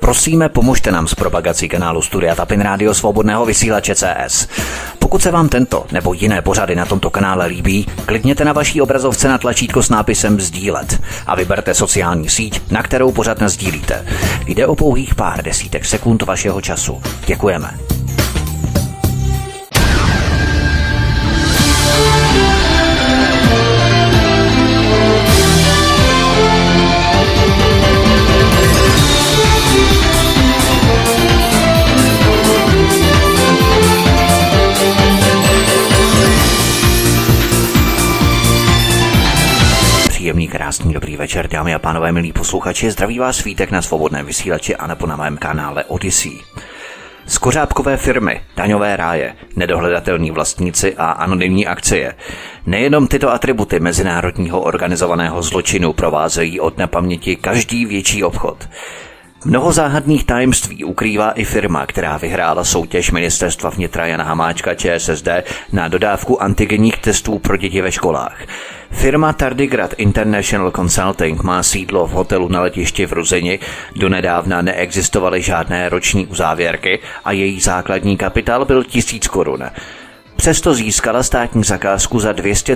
Prosíme, pomožte nám s propagací kanálu Studia Tapin Rádio Svobodného vysílače CS. Pokud se vám tento nebo jiné pořady na tomto kanále líbí, klikněte na vaší obrazovce na tlačítko s nápisem sdílet a vyberte sociální síť, na kterou pořad nasdílíte. Jde o pouhých pár desítek sekund vašeho času. Děkujeme. Příjemný, krásný, dobrý večer, dámy a pánové, milí posluchači, zdraví vás Vítek na Svobodném vysílači a nebo na mém kanále Odyssey. Skořápkové firmy, daňové ráje, nedohledatelní vlastníci a anonymní akcie. Nejenom tyto atributy mezinárodního organizovaného zločinu provázejí od nepaměti každý větší obchod. Mnoho záhadných tajemství ukrývá i firma, která vyhrála soutěž Ministerstva vnitra Jana Hamáčka ČSSD na dodávku antigenních testů pro děti ve školách. Firma Tardigrad International Consulting má sídlo v hotelu na letišti v Ruzini, donedávna neexistovaly žádné roční uzávěrky a její základní kapitál byl 1000 korun. Přesto získala státní zakázku za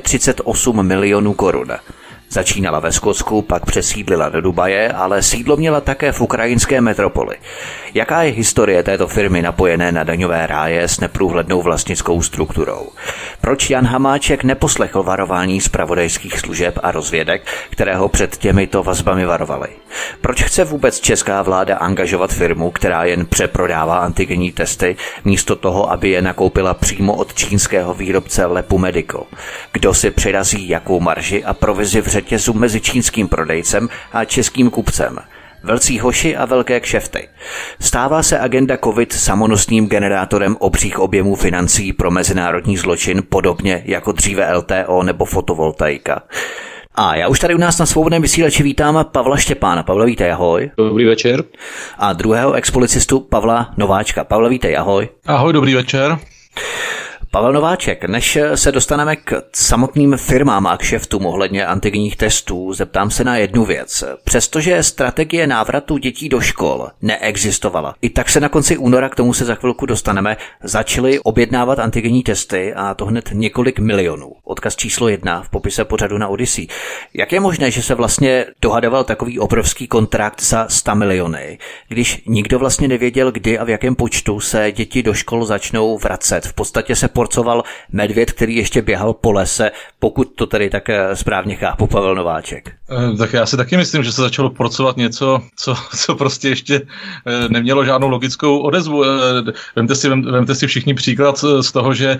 238 milionů korun. Začínala ve Skotsku, pak přesídlila do Dubaje, ale sídlo měla také v ukrajinské metropoli. Jaká je historie této firmy napojené na daňové ráje s neprůhlednou vlastnickou strukturou? Proč Jan Hamáček neposlechl varování zpravodajských služeb a rozvědek, které ho před těmito vazbami varovaly? Proč chce vůbec česká vláda angažovat firmu, která jen přeprodává antigenní testy, místo toho, aby je nakoupila přímo od čínského výrobce Lepu Medical? Kdo si přirazí jakou marži a provizi v řetězu mezi čínským prodejcem a českým kupcem? Velcí hoši a velké kšefty. Stává se agenda COVID samonosným generátorem obřích objemů financí pro mezinárodní zločin, podobně jako dříve LTO nebo fotovoltaika. A já už tady u nás na Svobodném vysílači vítám Pavla Štěpána. Pavle, vítej, ahoj. Dobrý večer. A druhého expolicistu Pavla Nováčka. Pavle, vítej, ahoj. Ahoj, dobrý večer. Pavel Nováček, než se dostaneme k samotným firmám a kšeftům ohledně antigenních testů, zeptám se na jednu věc. Přestože strategie návratu dětí do škol neexistovala, i tak se na konci února, k tomu se za chvilku dostaneme, začaly objednávat antigenní testy a to hned několik milionů. Odkaz číslo 1 v popise pořadu na Odyssey. Jak je možné, že se vlastně dohadoval takový obrovský kontrakt za 100 miliony, když nikdo vlastně nevěděl, kdy a v jakém počtu se děti do škol začnou vracet? V podstatě se porcoval medvěd, který ještě běhal po lese, pokud to tedy tak správně chápu, Pavel Nováček. Tak já si taky myslím, že se začalo porcovat něco, co prostě ještě nemělo žádnou logickou odezvu. Vemte si všichni příklad z toho, že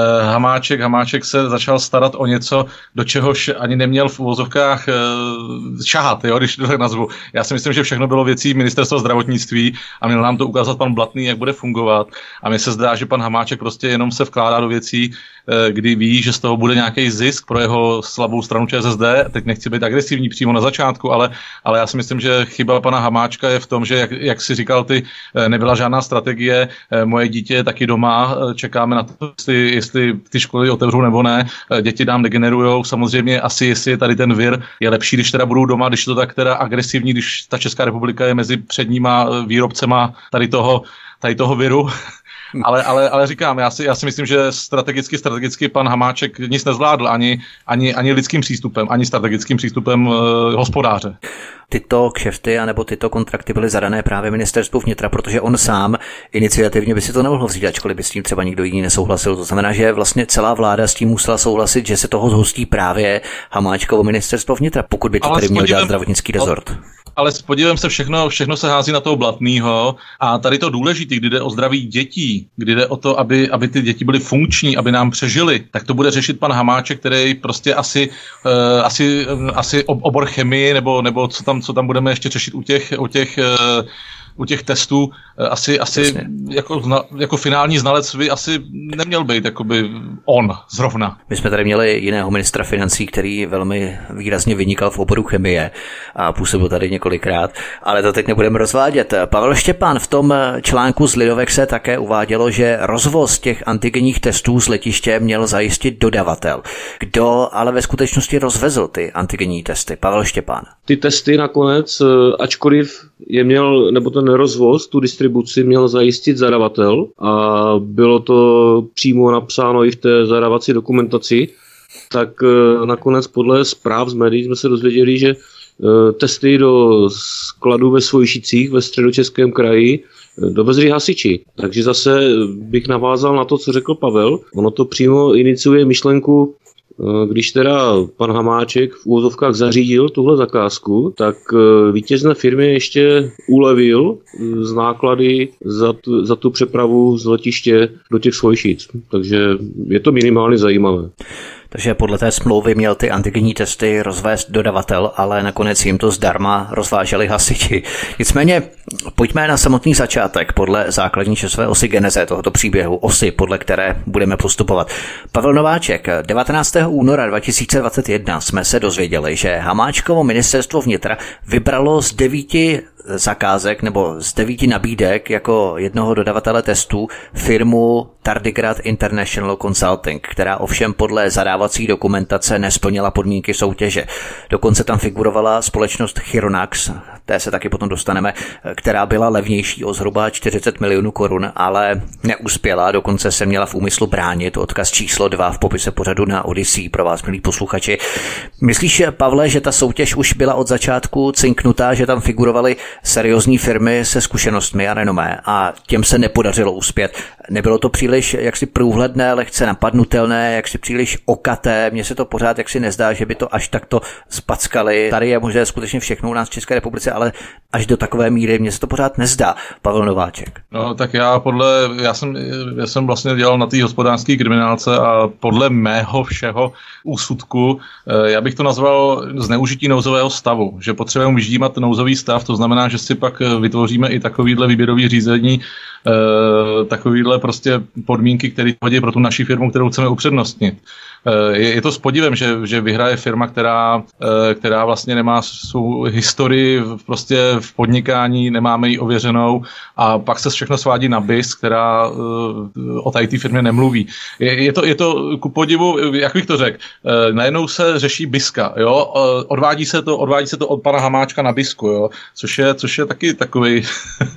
Hamáček se začal starat o něco, do čehož ani neměl v uvozovkách šahat, jo, když to tak nazvu. Já si myslím, že všechno bylo věcí Ministerstva zdravotnictví a měl nám to ukázat pan Blatný, jak bude fungovat. A mně se zdá, že pan Hamáček prostě jenom se vkládá do věcí, kdy ví, že z toho bude nějaký zisk pro jeho slabou stranu ČSSD. Teď nechci být agresivní přímo na začátku, ale já si myslím, že chyba pana Hamáčka je v tom, že jak si říkal ty, nebyla žádná strategie, moje dítě je taky doma, čekáme na to, jestli ty školy otevřou nebo ne, děti nám degenerujou, samozřejmě asi jestli tady ten vir je lepší, když teda budou doma, když to tak teda agresivní, když ta Česká republika je mezi předníma výrobcema tady toho viru. Ale říkám, já si myslím, že strategicky pan Hamáček nic nezvládl ani lidským přístupem, ani strategickým přístupem hospodáře. Tyto kšefty anebo tyto kontrakty byly zadané právě ministerstvu vnitra, protože on sám iniciativně by si to nemohl vzít, ačkoliv by s tím třeba nikdo jiný nesouhlasil. To znamená, že vlastně celá vláda s tím musela souhlasit, že se toho zhostí právě Hamáčkovo ministerstvo vnitra, pokud by to tady měl dělat zdravotnický rezort. Ale s podívem se všechno se hází na toho Blatnýho a tady to důležité, kdy jde o zdraví dětí, kdy jde o to, aby ty děti byly funkční, aby nám přežily, tak to bude řešit pan Hamáček, který prostě asi obor chemii nebo co tam budeme ještě řešit u těch testů asi jako finální znalec by asi neměl být jakoby on zrovna. My jsme tady měli jiného ministra financí, který velmi výrazně vynikal v oboru chemie a působil tady několikrát, ale to teď nebudeme rozvádět. Pavel Štěpán, v tom článku z Lidovek se také uvádělo, že rozvoz těch antigenních testů z letiště měl zajistit dodavatel. Kdo ale ve skutečnosti rozvezl ty antigenní testy? Pavel Štěpán. Ty testy nakonec, ačkoliv je měl, nebo ten ten rozvoz, tu distribuci měl zajistit zadavatel a bylo to přímo napsáno i v té zadávací dokumentaci, tak nakonec podle zpráv z médií jsme se dozvěděli, že testy do skladu ve Svojšicích ve Středočeském kraji dovezli hasiči. Takže zase bych navázal na to, co řekl Pavel. Ono to přímo iniciuje myšlenku, když teda pan Hamáček v úvozovkách zařídil tuhle zakázku, tak vítězné firmě ještě ulevil z náklady za tu přepravu z letiště do těch Svojšic. Takže je to minimálně zajímavé. Takže podle té smlouvy měl ty antigenní testy rozvést dodavatel, ale nakonec jim to zdarma rozváželi hasiči. Nicméně pojďme na samotný začátek podle základní časové osy geneze tohoto příběhu, osy, podle které budeme postupovat. Pavel Nováček, 19. února 2021 jsme se dozvěděli, že Hamáčkovo ministerstvo vnitra vybralo z 9 zakázek nebo z 9 nabídek jako jednoho dodavatele testů firmu Tardigrad International Consulting, která ovšem podle zadávací dokumentace nesplnila podmínky soutěže. Dokonce tam figurovala společnost Chironax, té se taky potom dostaneme, která byla levnější o zhruba 40 milionů korun, ale neuspěla, dokonce se měla v úmyslu bránit. Odkaz číslo 2 v popise pořadu na Odyssey pro vás, milí posluchači. Myslíš, Pavle, že ta soutěž už byla od začátku cinknutá, že tam figurovaly seriózní firmy se zkušenostmi a renomé a těm se nepodařilo uspět? Nebylo to příliš jaksi průhledné, lehce napadnutelné, jaksi příliš okaté? Mně se to pořád jaksi nezdá, že by to až takto spackali. Tady je možné skutečně všechno u nás v České republice, ale až do takové míry mně se to pořád nezdá. Pavel Nováček. No tak já jsem vlastně dělal na té hospodářské kriminálce a podle mého všeho úsudku, já bych to nazval zneužití nouzového stavu, že potřebujeme vyždímat nouzový stav, to znamená, že si pak vytvoříme i takovýhle výběrový řízení, takovýhle prostě podmínky, které hodí pro tu naši firmu, kterou chceme upřednostnit. Je to s podivem, že vyhraje firma, která vlastně nemá svou historii prostě v podnikání, nemáme ji ověřenou a pak se všechno svádí na BIS, která o té firmě nemluví. Je to ku podivu, jak bych to řekl, najednou se řeší BISka, jo? Odvádí se to od pana Hamáčka na BISku, jo? Což je taky takový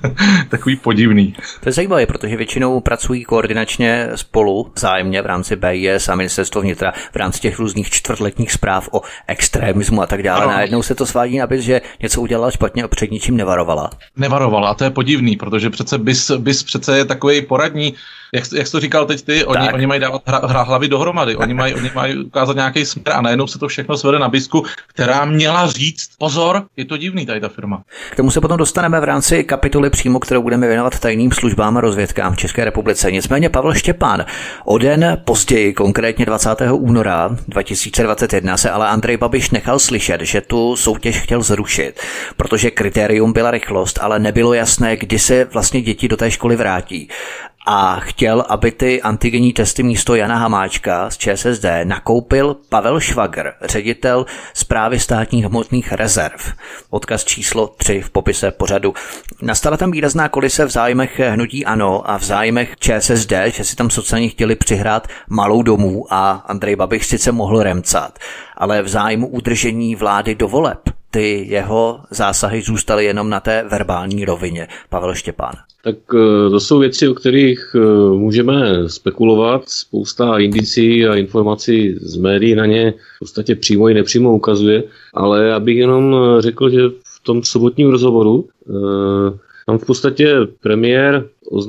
podivný. To je zajímavé, protože většinou pracují koordinačně spolu vzájemně v rámci BIS a ministerstvo vnitra v rámci těch různých čtvrtletních zpráv o extremismu a tak dále. Ano. Najednou se to svádí na BIS, že něco udělala špatně a před ničím nevarovala. Nevarovala, a to je podivný, protože přece BIS přece je takový poradní, jak jsi to říkal teď ty, oni mají dávat hlavy dohromady, oni mají ukázat nějaký směr a najednou se to všechno svede na BISku, která měla říct, pozor, je to divný tady ta firma. K tomu se potom dostaneme v rámci kapitoly přímo, kterou budeme věnovat tajným službám a rozvědkám v České republice. Nicméně Pavel Štěpán, o den později, konkrétně 20. února 2021 se ale Andrej Babiš nechal slyšet, že tu soutěž chtěl zrušit, protože kritérium byla rychlost, ale nebylo jasné, kdy se vlastně děti do té školy vrátí. A chtěl, aby ty antigenní testy místo Jana Hamáčka z ČSSD nakoupil Pavel Švagr, ředitel Správy státních hmotných rezerv. Odkaz číslo 3 v popise pořadu. Nastala tam výrazná kolise v zájmech hnutí ANO a v zájmech ČSSD, že si tam sociálně chtěli přihrát malou domů a Andrej Babiš sice mohl remcat, ale v zájmu udržení vlády do voleb ty jeho zásahy zůstaly jenom na té verbální rovině. Pavel Štěpán. Tak to jsou věci, o kterých můžeme spekulovat. Spousta indicí a informací z médií na ně v podstatě přímo i nepřímo ukazuje, ale já bych jenom řekl, že v tom sobotním rozhovoru tam v podstatě premiér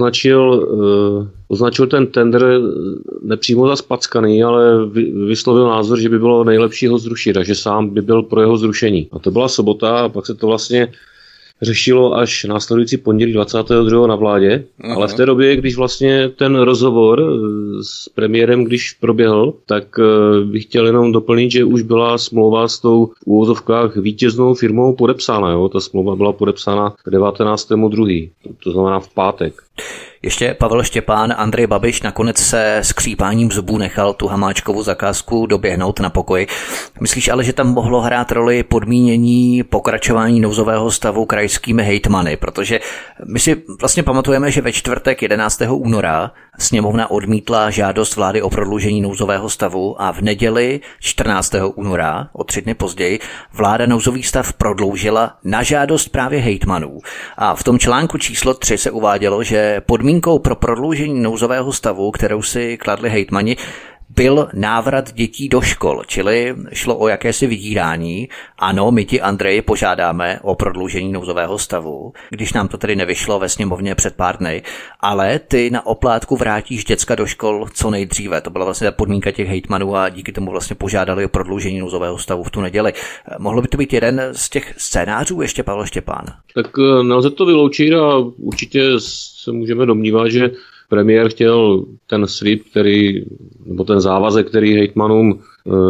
označil ten tender nepřímo za spackaný, ale vyslovil názor, že by bylo nejlepší ho zrušit a že sám by byl pro jeho zrušení. A to byla sobota a pak se to vlastně řešilo až následující pondělí 22. na vládě, ale v té době, když vlastně ten rozhovor s premiérem, když proběhl, tak bych chtěl jenom doplnit, že už byla smlouva s tou v úvozovkách vítěznou firmou podepsána. Jo? Ta smlouva byla podepsána 19.2., to znamená v pátek. Ještě Pavel Štěpán, Andrej Babiš nakonec se skřípáním zubů nechal tu Hamáčkovu zakázku doběhnout na pokoji. Myslíš ale, že tam mohlo hrát roli podmínění pokračování nouzového stavu krajskými hejtmany? Protože my si vlastně pamatujeme, že ve čtvrtek 11. února Sněmovna odmítla žádost vlády o prodloužení nouzového stavu a v neděli 14. února, o 3 dny později, vláda nouzový stav prodloužila na žádost právě hejtmanů. A v tom článku číslo 3 se uvádělo, že podmínkou pro prodloužení nouzového stavu, kterou si kladli hejtmani, byl návrat dětí do škol, čili šlo o jakési vydírání. Ano, my ti, Andreji, požádáme o prodloužení nouzového stavu, když nám to tedy nevyšlo ve sněmovně před pár dny, ale ty na oplátku vrátíš děcka do škol co nejdříve. To byla vlastně podmínka těch hejtmanů a díky tomu vlastně požádali o prodloužení nouzového stavu v tu neděli. Mohlo by to být jeden z těch scénářů ještě, Pavel Štěpán? Tak nelze to vyloučit a určitě se můžeme domnívat, že premiér chtěl ten slib, nebo ten závazek, který hejtmanům,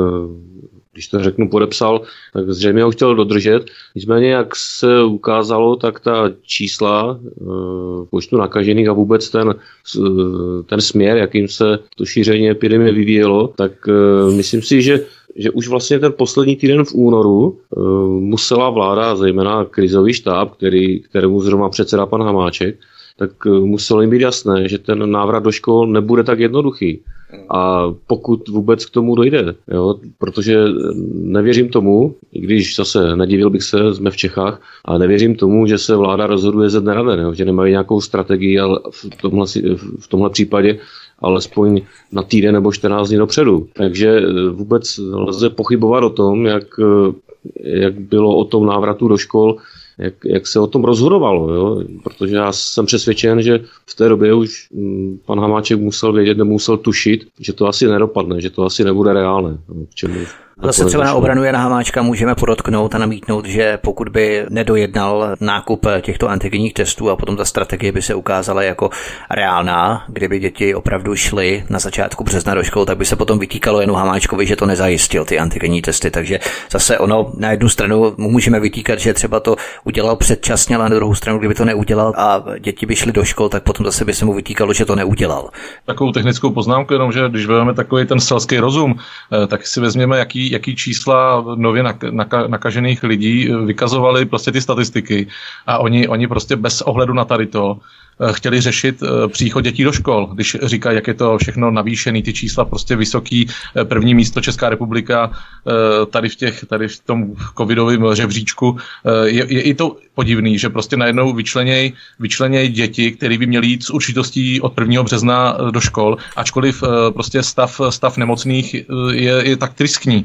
když to řeknu, podepsal, tak zřejmě ho chtěl dodržet. Nicméně, jak se ukázalo, tak ta čísla počtu nakažených a vůbec ten směr, jakým se to šíření epidemie vyvíjelo, tak myslím si, že už vlastně ten poslední týden v únoru musela vláda, zejména krizový štáb, kterému zrovna předsedá pan Hamáček, tak muselo jim být jasné, že ten návrat do škol nebude tak jednoduchý. A pokud vůbec k tomu dojde, jo, protože nevěřím tomu, i když zase nedivil bych se, jsme v Čechách, ale nevěřím tomu, že se vláda rozhoduje ze dne na den, jo, že nemají nějakou strategii, ale v tomhle případě alespoň na týden nebo 14 dní dopředu. Takže vůbec lze pochybovat o tom, jak bylo o tom návratu do škol, jak se o tom rozhodovalo, jo? Protože já jsem přesvědčen, že v té době už pan Hamáček musel vědět, nemusel tušit, že to asi nedopadne, že to asi nebude reálné. Ale se třeba na obranu Jana Hamáčka můžeme podotknout a namítnout, že pokud by nedojednal nákup těchto antigenních testů a potom ta strategie by se ukázala jako reálná, kdyby děti opravdu šly na začátku března do škol, tak by se potom vytýkalo Janu Hamáčkovi, že to nezajistil, ty antigenní testy. Takže zase ono na jednu stranu můžeme vytýkat, že třeba to udělal předčasně, ale na druhou stranu, kdyby to neudělal a děti by šly do škol, tak potom zase by se mu vytýkalo, že to neudělal. Takovou technickou poznámku, jenom že když vezmeme takový ten selský rozum, tak si vezměme, jaký čísla nově nakažených lidí vykazovaly prostě ty statistiky a oni prostě bez ohledu na tady to chtěli řešit příchod dětí do škol, když říkají, jak je to všechno navýšený, ty čísla prostě vysoký, první místo Česká republika tady v tom covidovém žebříčku. Je i to podivný, že prostě najednou vyčleněj děti, které by měly jít s určitostí od 1. března do škol, ačkoliv prostě stav nemocných je tak tristní.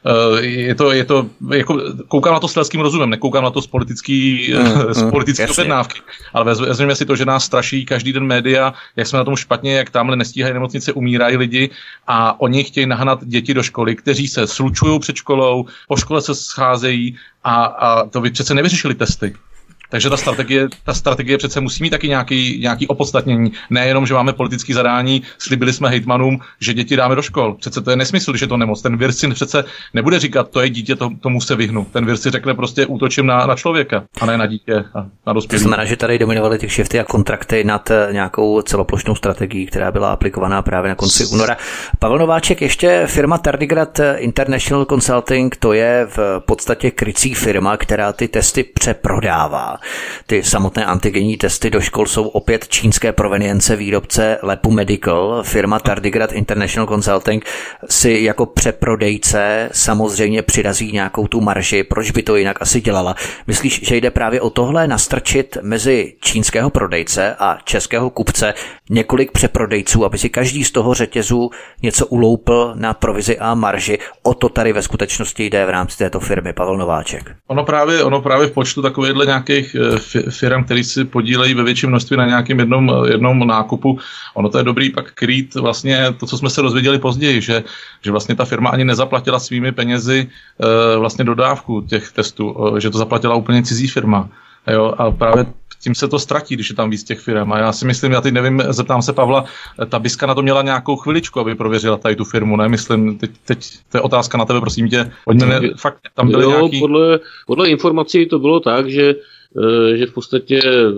Je to jako, koukám na to s selským rozumem, nekoukám na to z politické objednávky, ale vezměme si to, že nás straší každý den média, jak jsme na tom špatně, jak tamhle nestíhají nemocnice, umírají lidi a oni chtějí nahnat děti do školy, kteří se slučují před školou, po škole se scházejí a to by přece nevyřešili testy. Takže ta strategie přece musí mít taky nějaký opodstatnění. Nejenom, že máme politické zadání, slibili jsme hejtmanům, že děti dáme do škol. Přece to je nesmysl, když je to nemoc. Ten vir si přece nebude říkat, to je dítě, tomu se vyhnu. Ten vir si řekne prostě útočím na člověka, a ne na dítě a na dospělí. To znamená, že tady dominovaly ty kšefty a kontrakty nad nějakou celoplošnou strategií, která byla aplikovaná právě na konci února. Pavel Nováček, ještě firma Tardigrad International Consulting, to je v podstatě krycí firma, která ty testy přeprodává. Ty samotné antigenní testy do škol jsou opět čínské provenience výrobce Lepu Medical. Firma Tardigrad International Consulting si jako přeprodejce samozřejmě přirazí nějakou tu marži. Proč by to jinak asi dělala? Myslíš, že jde právě o tohle nastrčit mezi čínského prodejce a českého kupce několik přeprodejců, aby si každý z toho řetězu něco uloupil na provizi a marži? O to tady ve skutečnosti jde v rámci této firmy, Pavel Nováček. Ono právě v počtu takovýchhle nějakých firm, který si podílejí ve větším množství na nějakém jednom nákupu. Ono to je dobrý pak krýt vlastně to, co jsme se dozvěděli později, že vlastně ta firma ani nezaplatila svými penězi vlastně dodávku těch testů, že to zaplatila úplně cizí firma. Jo, a právě tím se to ztratí, když je tam víc těch firm. A já si myslím, já teď nevím, zeptám se Pavla, ta Biska na to měla nějakou chviličku, aby prověřila tady tu firmu, ne? Myslím, teď to je otázka na tebe, prosím tě. Fakt tam byly nějaký... Podle informací to bylo tak, že v podstatě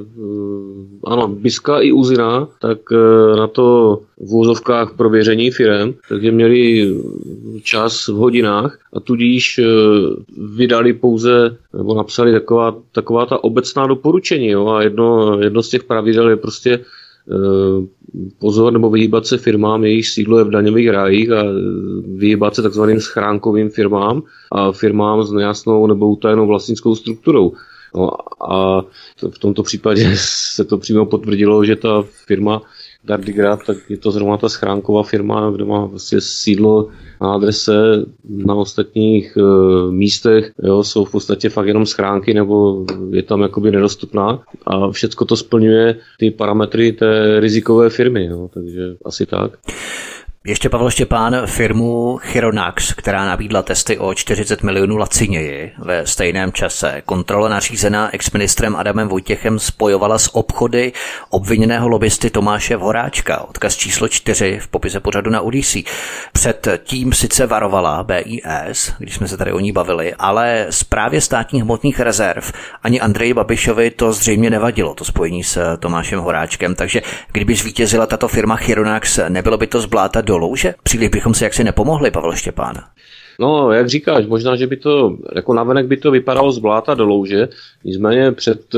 ano, Biska i Uzina, tak na to v úvozovkách prověření firem, takže měli čas v hodinách a tudíž vydali pouze, nebo napsali taková ta obecná doporučení. Jo? A jedno z těch pravidel je prostě pozor nebo vyhýbat se firmám, jejich sídlo je v daňových rájích a vyhýbat se takzvaným schránkovým firmám a firmám s nejasnou nebo utajenou vlastnickou strukturou. No a v tomto případě se to přímo potvrdilo, že ta firma Tardigrad, tak je to zrovna ta schránková firma, kde má vlastně sídlo na adrese, na ostatních místech, jo, jsou v podstatě fakt jenom schránky, nebo je tam jakoby nedostupná a všecko to splňuje ty parametry té rizikové firmy, jo, takže asi tak. Ještě Pavel Štěpán firmu Chironax, která nabídla testy o 40 milionů laciněji ve stejném čase. Kontrola nařízená exministrem Adamem Vojtěchem spojovala s obchody obviněného lobbysty Tomáše Horáčka. Odkaz číslo 4 v popise pořadu na Odyssey. Před tím sice varovala BIS, když jsme se tady o ní bavili, ale správě státních hmotných rezerv ani Andreji Babišovi to zřejmě nevadilo, to spojení s Tomášem Horáčkem. Takže kdyby zvítězila tato firma Chironax, nebylo by to z bláta do louže? Příliš bychom si jaksi nepomohli, Pavel Štěpán. No, jak říkáš, možná, že by to, jako navenek by to vypadalo z bláta do louže, nicméně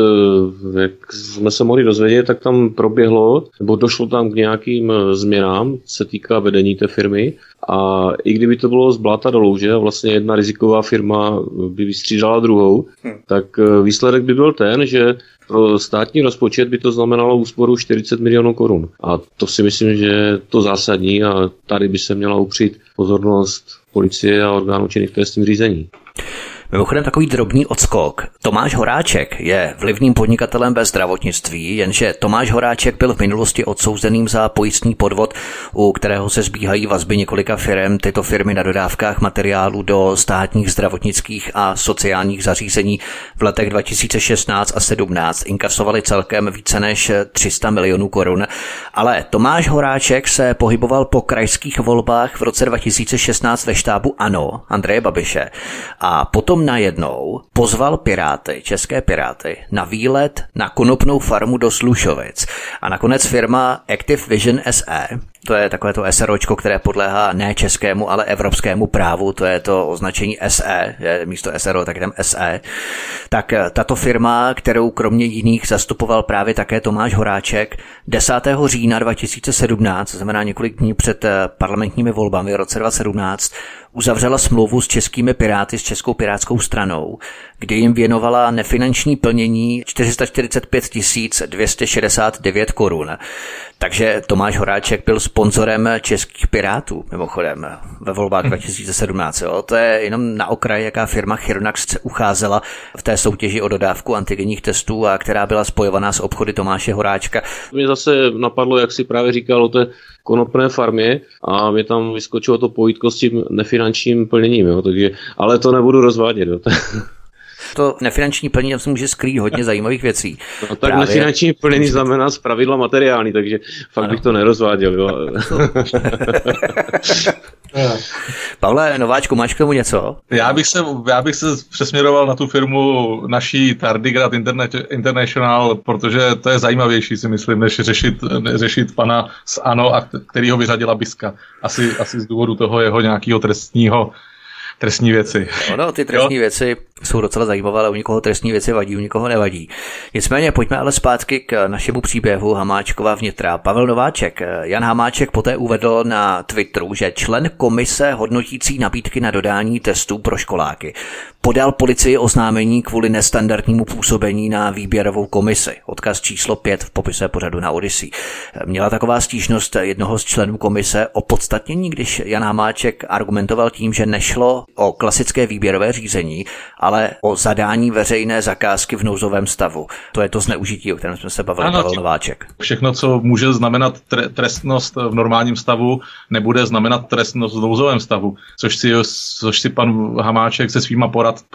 jak jsme se mohli dozvědět, tak tam proběhlo, nebo došlo tam k nějakým změnám, se týká vedení té firmy a i kdyby to bylo z bláta do louže a vlastně jedna riziková firma by vystřídala druhou, tak výsledek by byl ten, že pro státní rozpočet by to znamenalo úsporu 40 milionů korun. A to si myslím, že je to zásadní a tady by se měla upřít pozornost policie a orgánů činných v trestním řízení. Mimochodem takový drobný odskok. Tomáš Horáček je vlivným podnikatelem ve zdravotnictví, jenže Tomáš Horáček byl v minulosti odsouzeným za pojistný podvod, u kterého se zbíhají vazby několika firem. Tyto firmy na dodávkách materiálu do státních zdravotnických a sociálních zařízení v letech 2016 a 17 inkasovaly celkem více než 300 milionů korun. Ale Tomáš Horáček se pohyboval po krajských volbách v roce 2016 ve štábu ANO Andreje Babiše a potom najednou pozval Piráty, české Piráty, na výlet na konopnou farmu do Slušovic. A nakonec firma Active Vision SE, to je takové to SROčko, které podléhá ne českému, ale evropskému právu, to je to označení SE, je místo SRO, tak je tam SE. Tak tato firma, kterou kromě jiných zastupoval právě také Tomáš Horáček, 10. října 2017, to znamená několik dní před parlamentními volbami v roce 2017, uzavřela smlouvu s českými Piráty, s Českou pirátskou stranou, kdy jim věnovala nefinanční plnění 445 269 korun. Takže Tomáš Horáček byl sponzorem českých Pirátů, mimochodem, ve volbách 2017. Jo. To je jenom na okraj, jaká firma Chironax se ucházela v té soutěži o dodávku antigenních testů a která byla spojovaná s obchody Tomáše Horáčka. Mě zase napadlo, jak si právě říkal o té konopné farmě a mě tam vyskočilo to pojítko s tím nefinančním plněním, jo, takže, ale to nebudu rozvádět. Jo. To nefinanční plnění tam se může skrýt hodně zajímavých věcí. No, tak právě nefinanční plnění znamená zpravidla materiální, takže fakt ano. Bych to nerozváděl. Jo. Pavle Nováčku, máš k tomu něco? Já bych se přesměroval na tu firmu naší Tardigrad International, protože to je zajímavější, si myslím, než řešit pana z ANO, který ho vyřadila Biska. Asi z důvodu toho jeho nějakého trestní věci. No, ty trestní věci jsou docela zajímavé, ale u někoho trestní věci vadí, u někoho nevadí. Nicméně pojďme ale zpátky k našemu příběhu Hamáčkova vnitra. Pavel Nováček. Jan Hamáček poté uvedl na Twitteru, že člen komise hodnotící nabídky na dodání testů pro školáky podal policii oznámení kvůli nestandardnímu působení na výběrovou komisi. Odkaz číslo 5 v popise pořadu na Odyssey. Měla taková stížnost jednoho z členů komise opodstatnění, když Jan Hamáček argumentoval tím, že nešlo o klasické výběrové řízení, ale o zadání veřejné zakázky v nouzovém stavu. To je to zneužití, o kterém jsme se bavili, Pavel Nováček. Všechno, co může znamenat trestnost v normálním stavu, nebude znamenat trestnost v nouzovém stavu, což si pan Hamáček se svýma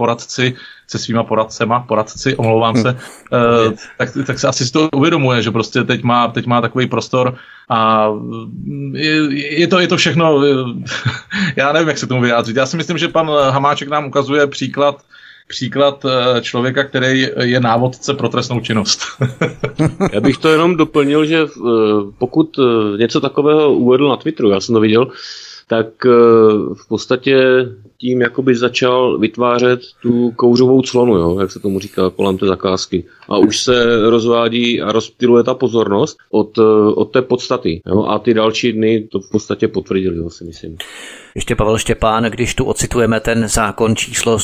poradci, omlouvám se, tak se asi to uvědomuje, že prostě teď má takový prostor a je to všechno, já nevím, jak se tomu vyjádřit. Já si myslím, že pan Hamáček nám ukazuje příklad člověka, který je návodce pro trestnou činnost. Já bych to jenom doplnil, že pokud něco takového uvedl na Twitteru, já jsem to viděl, tak v podstatě tím jakoby začal vytvářet tu kouřovou clonu, jo, jak se tomu říká, kolem té zakázky. A už se rozvádí a rozptyluje ta pozornost od té podstaty. Jo, a ty další dny to v podstatě potvrdili, jo, si myslím. Ještě Pavel Štěpán, když tu ocitujeme ten zákon číslo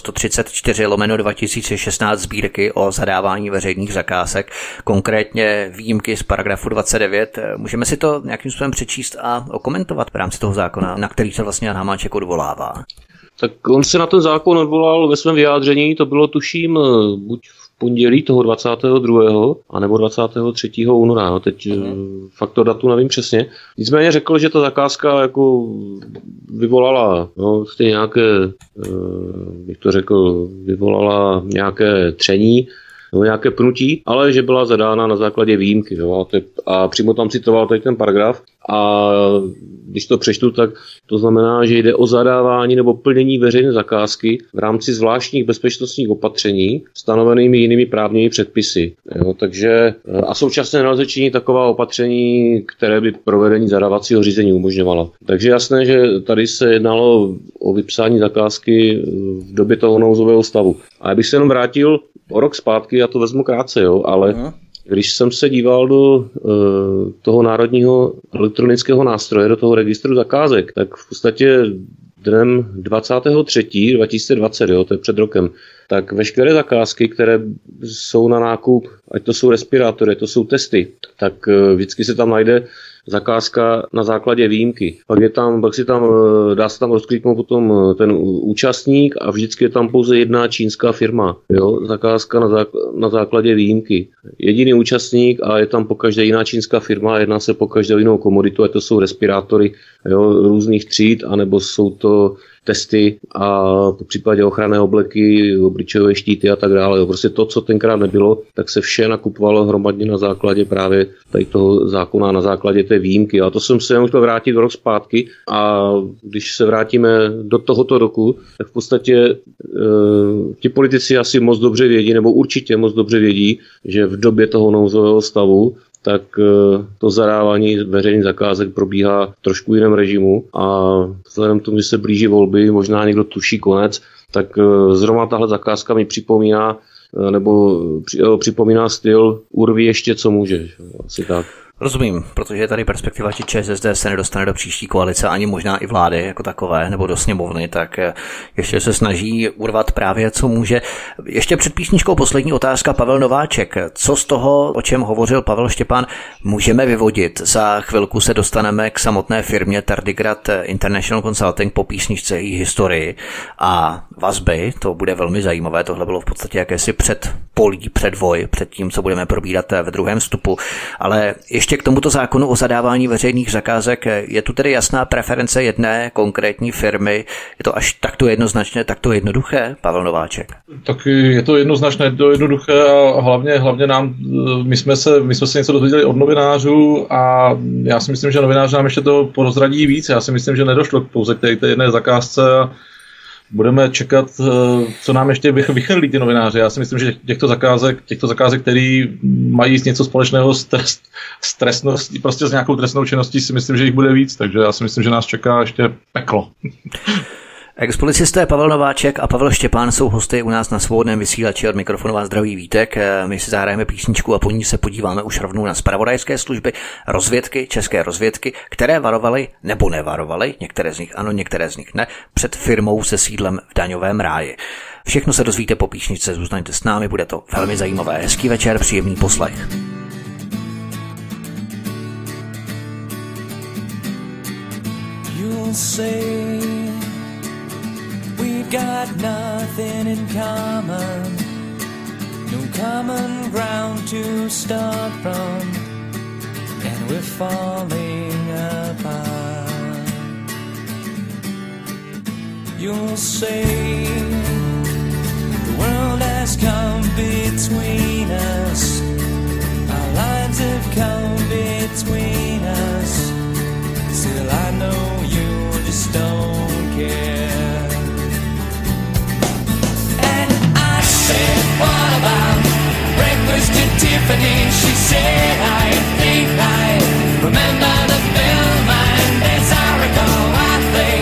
134/2016 Sbírky o zadávání veřejných zakázek, konkrétně výjimky z paragrafu 29, můžeme si to nějakým způsobem přečíst a okomentovat v rámci toho zákona, na který se vlastně Jan Hamáček odvolává? Tak on se na ten zákon odvolal ve svém vyjádření, to bylo tuším buď v pondělí toho 22. anebo 23. února, no teď fakt to datu nevím přesně. Nicméně řekl, že ta zakázka jako vyvolala nějaké, bych to řekl, vyvolala nějaké tření, nebo nějaké pnutí, ale že byla zadána na základě výjimky. Jo, a přímo tam citoval tady ten paragraf. A když to přečtu, tak to znamená, že jde o zadávání nebo plnění veřejné zakázky v rámci zvláštních bezpečnostních opatření stanovenými jinými právními předpisy. Jo, takže a současně nelze činit taková opatření, které by provedení zadávacího řízení umožňovalo. Takže jasné, že tady se jednalo o vypsání zakázky v době toho nouzového stavu. A já bych se jenom vrátil o rok zpátky, já to vezmu krátce, jo, ale když jsem se díval do toho národního elektronického nástroje, do toho registru zakázek, tak v podstatě dnem 23.2020, jo, to je před rokem, tak veškeré zakázky, které jsou na nákup, ať to jsou respirátory, ať to jsou testy, tak vždycky se tam najde zakázka na základě výjimky. Dá se tam rozkliknout potom ten účastník a vždycky je tam pouze jedna čínská firma. Jo? Zakázka na základě výjimky. Jediný účastník a je tam pokaždé jiná čínská firma, jedná se pokaždé jinou komoditu, ať to jsou respirátory, jo, různých tříd, anebo jsou to testy a po případě ochranné obleky, obličejové štíty a tak dále. Prostě to, co tenkrát nebylo, tak se vše nakupovalo hromadně na základě právě tady toho zákona, na základě té výjimky. A to jsem se jenom chtěl vrátit do rok zpátky a když se vrátíme do tohoto roku, tak v podstatě ti politici asi moc dobře vědí, nebo určitě moc dobře vědí, že v době toho nouzového stavu tak to zadávání veřejných zakázek probíhá v trošku jiném režimu a vzhledem k tomu, že se blíží volby, možná někdo tuší konec, tak zrovna tahle zakázka mi připomíná styl urvi ještě, co můžeš. Asi tak. Rozumím, protože je tady perspektiva, že ČSSD se nedostane do příští koalice, ani možná i vlády jako takové, nebo do sněmovny, tak ještě se snaží urvat právě, co může. Ještě před písničkou poslední otázka, Pavel Nováček. Co z toho, o čem hovořil Pavel Štěpán, můžeme vyvodit? Za chvilku se dostaneme k samotné firmě Tardigrad International Consulting po písničce její historii a vazby, to bude velmi zajímavé, tohle bylo v podstatě jakési předvoj před tím, co budeme probírat ve druhém vstupu, ale ještě k tomuto zákonu o zadávání veřejných zakázek, je tu tedy jasná preference jedné konkrétní firmy? Je to až takto jednoznačné, takto jednoduché, Pavel Nováček? Tak je to jednoznačné, to jednoduché a hlavně nám, my jsme se něco dozvěděli od novinářů a já si myslím, že novináři nám ještě to prozradí víc. Já si myslím, že nedošlo pouze k té jedné zakázce a budeme čekat, co nám ještě vychrlí ty novináři. Já si myslím, že těchto zakázek, které mají něco společného s trestností, prostě s nějakou trestnou činností, si myslím, že jich bude víc, takže já si myslím, že nás čeká ještě peklo. Ex-policisté Pavel Nováček a Pavel Štěpán jsou hosty u nás na Svobodném vysílači, od mikrofonu vás zdraví Vítek. My si zahrajeme písničku a po ní se podíváme už rovnou na zpravodajské služby, rozvědky, české rozvědky, které varovaly nebo nevarovaly, některé z nich ano, některé z nich ne, před firmou se sídlem v daňovém ráji. Všechno se dozvíte po písničce, zůstaňte s námi, bude to velmi zajímavé. Hezký večer, příjemný poslech. We've got nothing in common, no common ground to start from, and we're falling apart. You'll say the world has come between us, our lines have come between us, still I know you just don't care. What about breakfast at Tiffany? She said, I think I remember the film, and as I recall, I think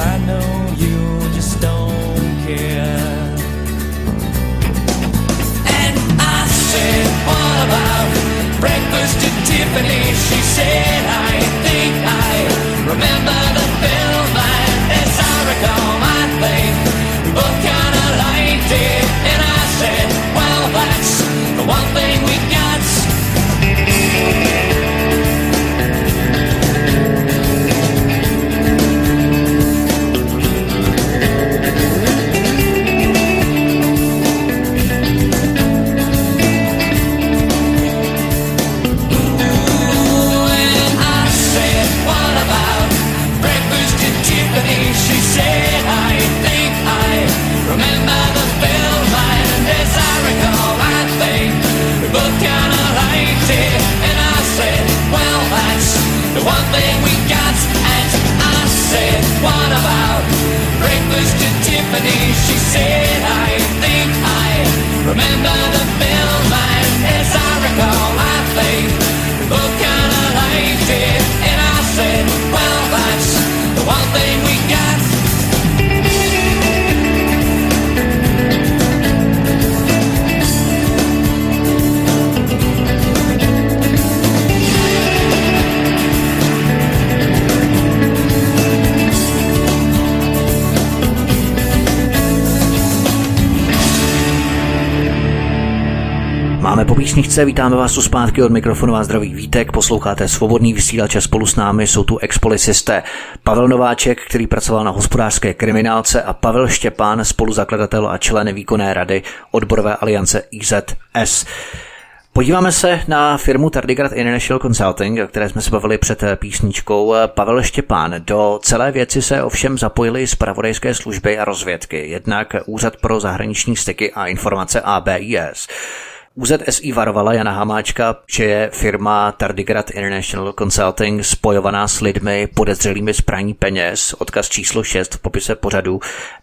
I know you just don't care. And I said, what about breakfast at Tiffany? She said, I think I remember the film, and as I recall, I think we both kinda liked it. And I said, well, that's the one thing we got. She said, I think I remember the film, and as I recall, I think we both kinda liked it. And I said, well, that's the one thing we got. And I said, what about breakfast at Tiffany? She said, I think I remember the film, and as I recall, I think we both kinda liked it. And I said, well, that's the one thing we got. Máme po písničce, vítáme vás tu zpátky od mikrofonu a zdraví Vítek, posloucháte Svobodný vysílač a spolu s námi jsou tu expolicisté Pavel Nováček, který pracoval na hospodářské kriminálce, a Pavel Štěpán, spoluzakladatel a člen výkonné rady odborové aliance IZS. Podíváme se na firmu Tardigrad International Consulting, o které jsme se bavili před písničkou. Pavel Štěpán, do celé věci se ovšem zapojili zpravodajské služby a rozvědky, jednak Úřad pro zahraniční styky a informace ABIS. ÚZSI varovala Jana Hamáčka, že je firma Tardigrad International Consulting spojovaná s lidmi podezřelými z praní peněz, odkaz číslo 6 v popise pořadu.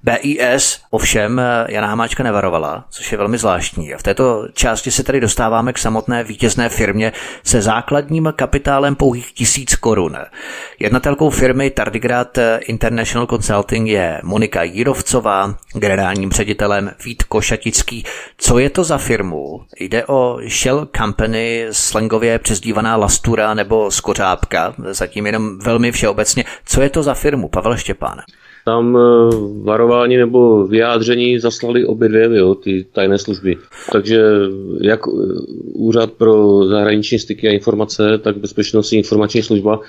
BIS ovšem Jana Hamáčka nevarovala, což je velmi zvláštní. A v této části se tady dostáváme k samotné vítězné firmě se základním kapitálem pouhých 1000 korun. Jednatelkou firmy Tardigrad International Consulting je Monika Jírovcová, generálním ředitelem Vít Košatický. Co je to za firmu? Jde o Shell Company, slangově přezdívaná Lastura nebo Skořápka, zatím jenom velmi všeobecně. Co je to za firmu, Pavel Štěpán? Tam varování nebo vyjádření zaslali obě dvě, jo, ty tajné služby. Takže jak Úřad pro zahraniční styky a informace, tak Bezpečnostní informační služba.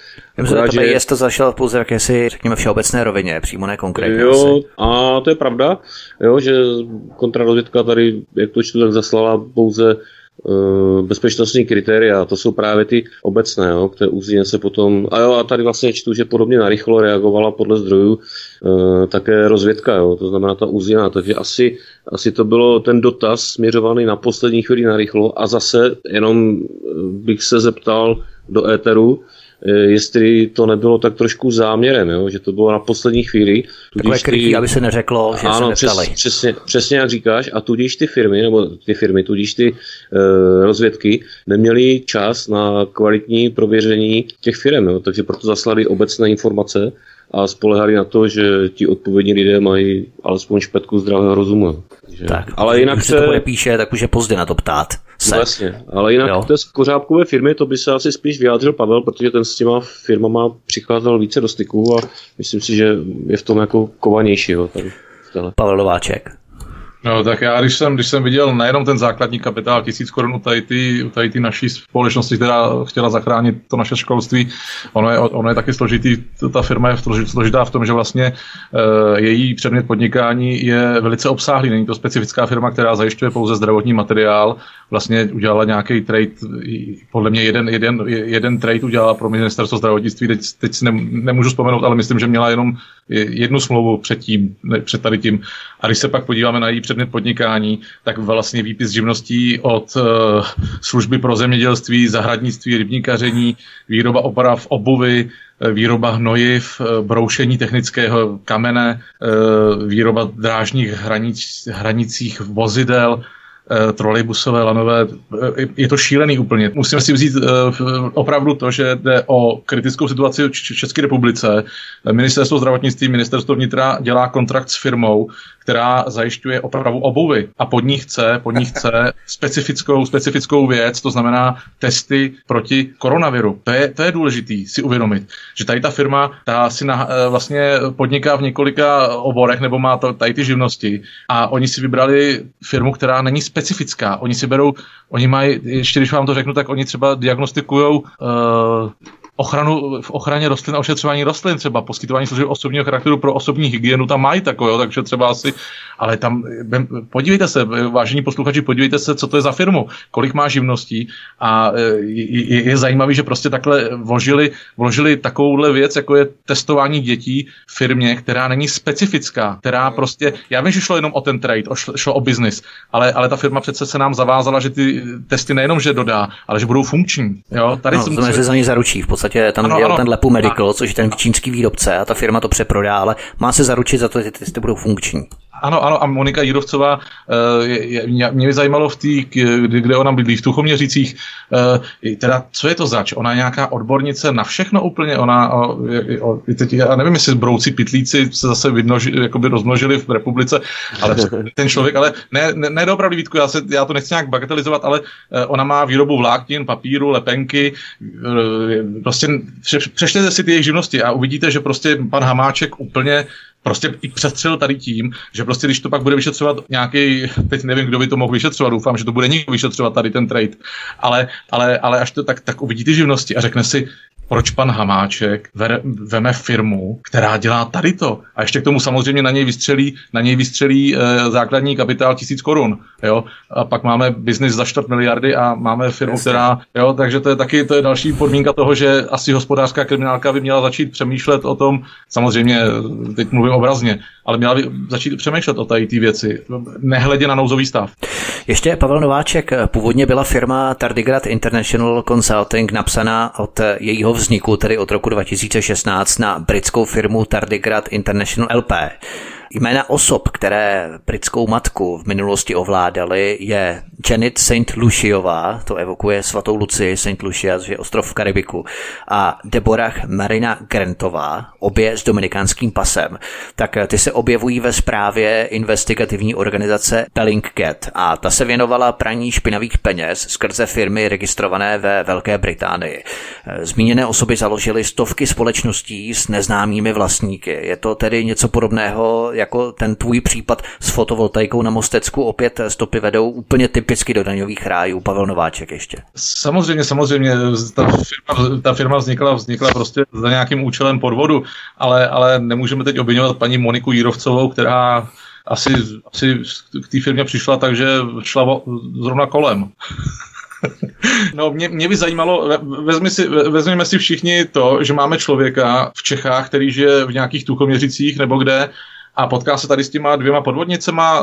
BIS to zašel pouze v jakési, řekněme, všeobecné rovině, přímo ne konkrétně. Jo, a to je pravda, jo, že kontrarozvědka tady, jak to čtu, tak zaslala pouze bezpečnostní kritéria, to jsou právě ty obecné, jo, které úzně se potom, a tady vlastně čtu, že podobně narychlo reagovala podle zdrojů také rozvědka, jo, to znamená ta úzina, takže asi to bylo ten dotaz směřovaný na poslední chvíli narychlo a zase jenom bych se zeptal do éteru, jestli to nebylo tak trošku záměrem, jo? Že to bylo na poslední chvíli. Takové krytí, aby se neřeklo, že ano, se neptali. Přesně jak říkáš, a tudíž ty firmy, tudíž ty rozvědky neměly čas na kvalitní prověření těch firm, jo? Takže proto zaslali obecné informace a spolehali na to, že ti odpovědní lidé mají alespoň špetku zdravého rozumu. Tak, ale jinak se to podepíše, tak už je pozdě na to ptát se. Vlastně, ale jinak té skořápkové firmy, to by se asi spíš vyjádřil Pavel, protože ten s těma firmama přicházel více do styku a myslím si, že je v tom jako kovanější. Jo, tady. Pavel Nováček. No, tak já, když jsem viděl nejenom ten základní kapitál 1000 korun u tady ty naší společnosti, která chtěla zachránit to naše školství, ono je taky složitý, ta firma je složitá v tom, že vlastně její předmět podnikání je velice obsáhlý, není to specifická firma, která zajišťuje pouze zdravotní materiál, vlastně udělala nějaký trade, podle mě jeden trade udělala pro ministerstvo zdravotnictví, teď si nemůžu vzpomenout, ale myslím, že měla jenom jednu smlouvu před tady tím. A když se pak podíváme na její předmět podnikání, tak vlastně výpis živností od služby pro zemědělství, zahradnictví, rybníkaření, výroba oprav obuvy, výroba hnojiv, broušení technického kamene, výroba drážních hranicích vozidel, trolejbusové, lanové, je to šílený úplně. Musíme si vzít opravdu to, že jde o kritickou situaci v České republice. Ministerstvo zdravotnictví, ministerstvo vnitra dělá kontrakt s firmou, která zajišťuje opravu obuvy a pod ní chce specifickou věc, to znamená testy proti koronaviru. To je důležitý si uvědomit, že tady ta firma vlastně podniká v několika oborech nebo má tady ty živnosti a oni si vybrali firmu, která není specifická. Oni mají, ještě když vám to řeknu, tak oni třeba diagnostikujou v ochraně rostlin a ošetřování rostlin, třeba poskytování služeb osobního charakteru pro osobní hygienu tam mají takového, takže třeba asi, ale tam, podívejte se, vážení posluchači, podívejte se, co to je za firmu, kolik má živností a je zajímavý, že prostě takhle vložili takovouhle věc, jako je testování dětí v firmě, která není specifická, která prostě, já vím, že šlo jenom o ten trade, šlo o biznis, ale ta firma přece se nám zavázala, že ty testy nejenom, že dodá, ale že budou funkční. Jo? Tady se za ně zaručí v podstatě. Tam dělal ten Lepu Medical, což je ten čínský výrobce a ta firma to přeprodá, ale má se zaručit za to, že ty testy budou funkční. Ano, a Monika Jírovcová, mě by zajímalo kde ona bydlí, v Tuchoměřících, teda co je to zač? Ona je nějaká odbornice na všechno úplně, já nevím, jestli brouci pytlíci se zase rozmnožili v republice, ale ten člověk, ale ne doopravdy, Vítku, já to nechci nějak bagatelizovat, ale ona má výrobu vláknin, papíru, lepenky, prostě přečtěte si ty jejich živnosti a uvidíte, že prostě pan Hamáček úplně prostě i přestřel tady tím, že prostě když to pak bude vyšetřovat nějaký, teď nevím, kdo by to mohl vyšetřovat, doufám, že to bude někdo vyšetřovat tady ten trade, ale až to tak uvidí ty živnosti a řekne si, proč pan Hamáček veme firmu, která dělá tady to. A ještě k tomu samozřejmě na něj vystřelí základní kapitál 1000 korun. Jo? A pak máme biznis za 4 miliardy a máme firmu, která, jo, takže to je další podmínka toho, že asi hospodářská kriminálka by měla začít přemýšlet o tom, samozřejmě teď mluvím obrazně, ale měla by začít přemýšlet o tady ty věci, nehledě na nouzový stav. Ještě Pavel Nováček, původně byla firma Tardigrade International Consulting napsaná od jejího vzniku, tedy od roku 2016, na britskou firmu Tardigrade International LP. Jména osob, které britskou matku v minulosti ovládaly, je Janet St. Luciová, to evokuje svatou Lucii St. Lucia, což je ostrov v Karibiku, a Deborah Marina Grantová, obě s dominikánským pasem. Tak ty se objevují ve zprávě investigativní organizace Bellingcat a ta se věnovala praní špinavých peněz skrze firmy registrované ve Velké Británii. Zmíněné osoby založily stovky společností s neznámými vlastníky. Je to tedy něco podobného jako ten tvůj případ s fotovoltaikou na Mostecku, opět stopy vedou úplně typicky do daňových rájů. Pavel Nováček ještě. Samozřejmě, ta firma vznikla prostě za nějakým účelem podvodu, ale nemůžeme teď obviňovat paní Moniku Jírovcovou, která asi k té firmě přišla, takže šla zrovna kolem. No, mě by zajímalo, vezměme si všichni to, že máme člověka v Čechách, který žije v nějakých Tuchoměřicích nebo kde, a potká se tady s těma 2 podvodnicema,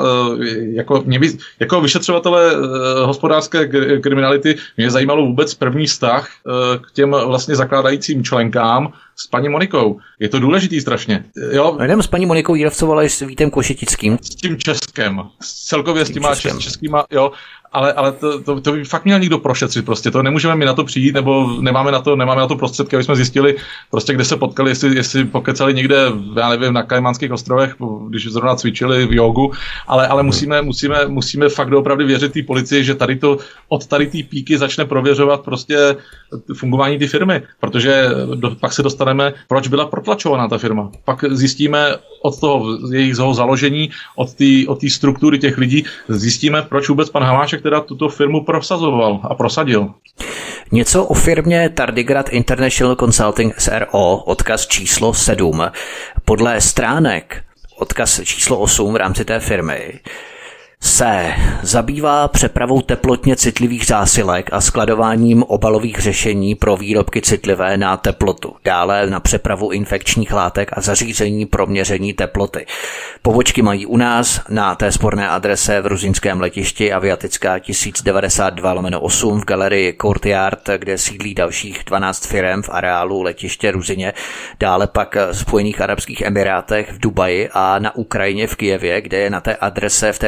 jako vyšetřovatele hospodářské kriminality mě zajímalo vůbec první vztah k těm vlastně zakládajícím členkám s paní Monikou. Je to důležitý strašně. Jo? Jdem s paní Monikou Jírovcovou, ale s Vítem Košetickým. S tím Českem. Celkově s těma českýma, jo. Ale to by fakt měl někdo prošetřit prostě. To nemůžeme my na to přijít, nebo nemáme na to prostředky, aby jsme zjistili prostě, kde se potkali, jestli pokecali někde, já nevím, na Kajmanských ostrovech, když zrovna cvičili v jogu, ale musíme fakt doopravdy věřit té policii, že od tady té píky začne prověřovat prostě fungování té firmy, protože pak se dostaneme, proč byla protlačovaná ta firma. Pak zjistíme od toho jejich založení, od té struktury těch lidí, zjistíme, proč vůbec pan Hamáček teda tuto firmu prosazoval a prosadil. Něco o firmě Tardigrade International Consulting SRO, odkaz číslo 7. Podle stránek odkaz číslo 8 v rámci té firmy se zabývá přepravou teplotně citlivých zásilek a skladováním obalových řešení pro výrobky citlivé na teplotu. Dále na přepravu infekčních látek a zařízení pro měření teploty. Pobočky mají u nás na té sporné adrese v Ruzyňském letišti Aviatická 1092/8 v galerii Courtyard, kde sídlí dalších 12 firem v areálu letiště Ruzyně. Dále pak v Spojených arabských emirátech v Dubaji a na Ukrajině v Kyjevě, kde je na té adrese v té budově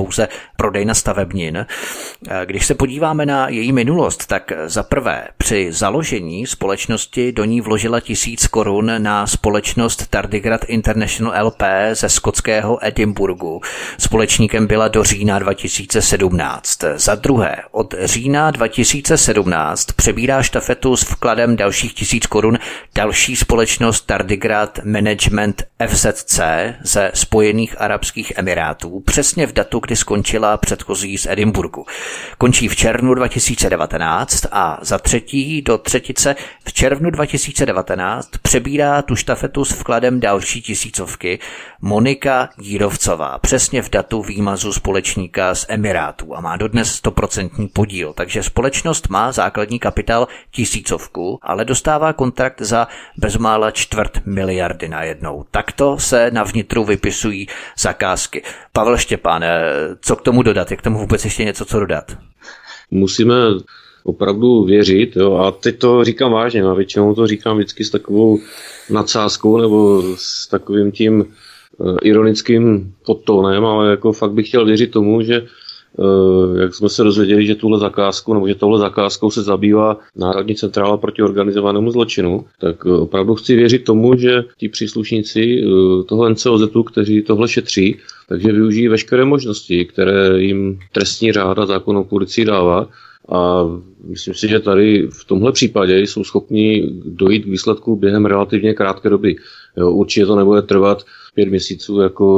pouze prodejna stavebnin. Když se podíváme na její minulost, tak za prvé při založení společnosti do ní vložila 1000 korun na společnost Tardigrad International LP ze skotského Edinburghu. Společníkem byla do října 2017. Za druhé, od října 2017 přebírá štafetu s vkladem dalších 1000 korun další společnost Tardigrad Management FZC ze Spojených arabských emirátů, přesně v datu, kdy skončila předchozí z Edinburghu. Končí v červnu 2019 a za třetí do třetice v červnu 2019 přebírá tu štafetu s vkladem další 1000 Monika Jírovcová, přesně v datu výmazu společníka z Emirátů a má dodnes 100% podíl. Takže společnost má základní kapitál 1000, ale dostává kontrakt za bezmála 250 miliardy najednou. Takto se na vnitru vypisují zakázky. Pavel Štěpán, co k tomu dodat? Je k tomu vůbec ještě něco co dodat? Musíme opravdu věřit, jo, a teď to říkám vážně, a většinou to říkám vždycky s takovou nadsázkou nebo s takovým tím ironickým podtónem, ale jako fakt bych chtěl věřit tomu, že jak jsme se dozvěděli, že tuhle zakázku nebo že tohle zakázkou se zabývá Národní centrála proti organizovanému zločinu, tak opravdu chci věřit tomu, že ti příslušníci toho NCOZ-u, kteří tohle šetří, takže využijí veškeré možnosti, které jim trestní řád a zákon o policii dává. A myslím si, že tady v tomhle případě jsou schopni dojít k výsledku během relativně krátké doby. Jo, určitě to nebude trvat 5 měsíců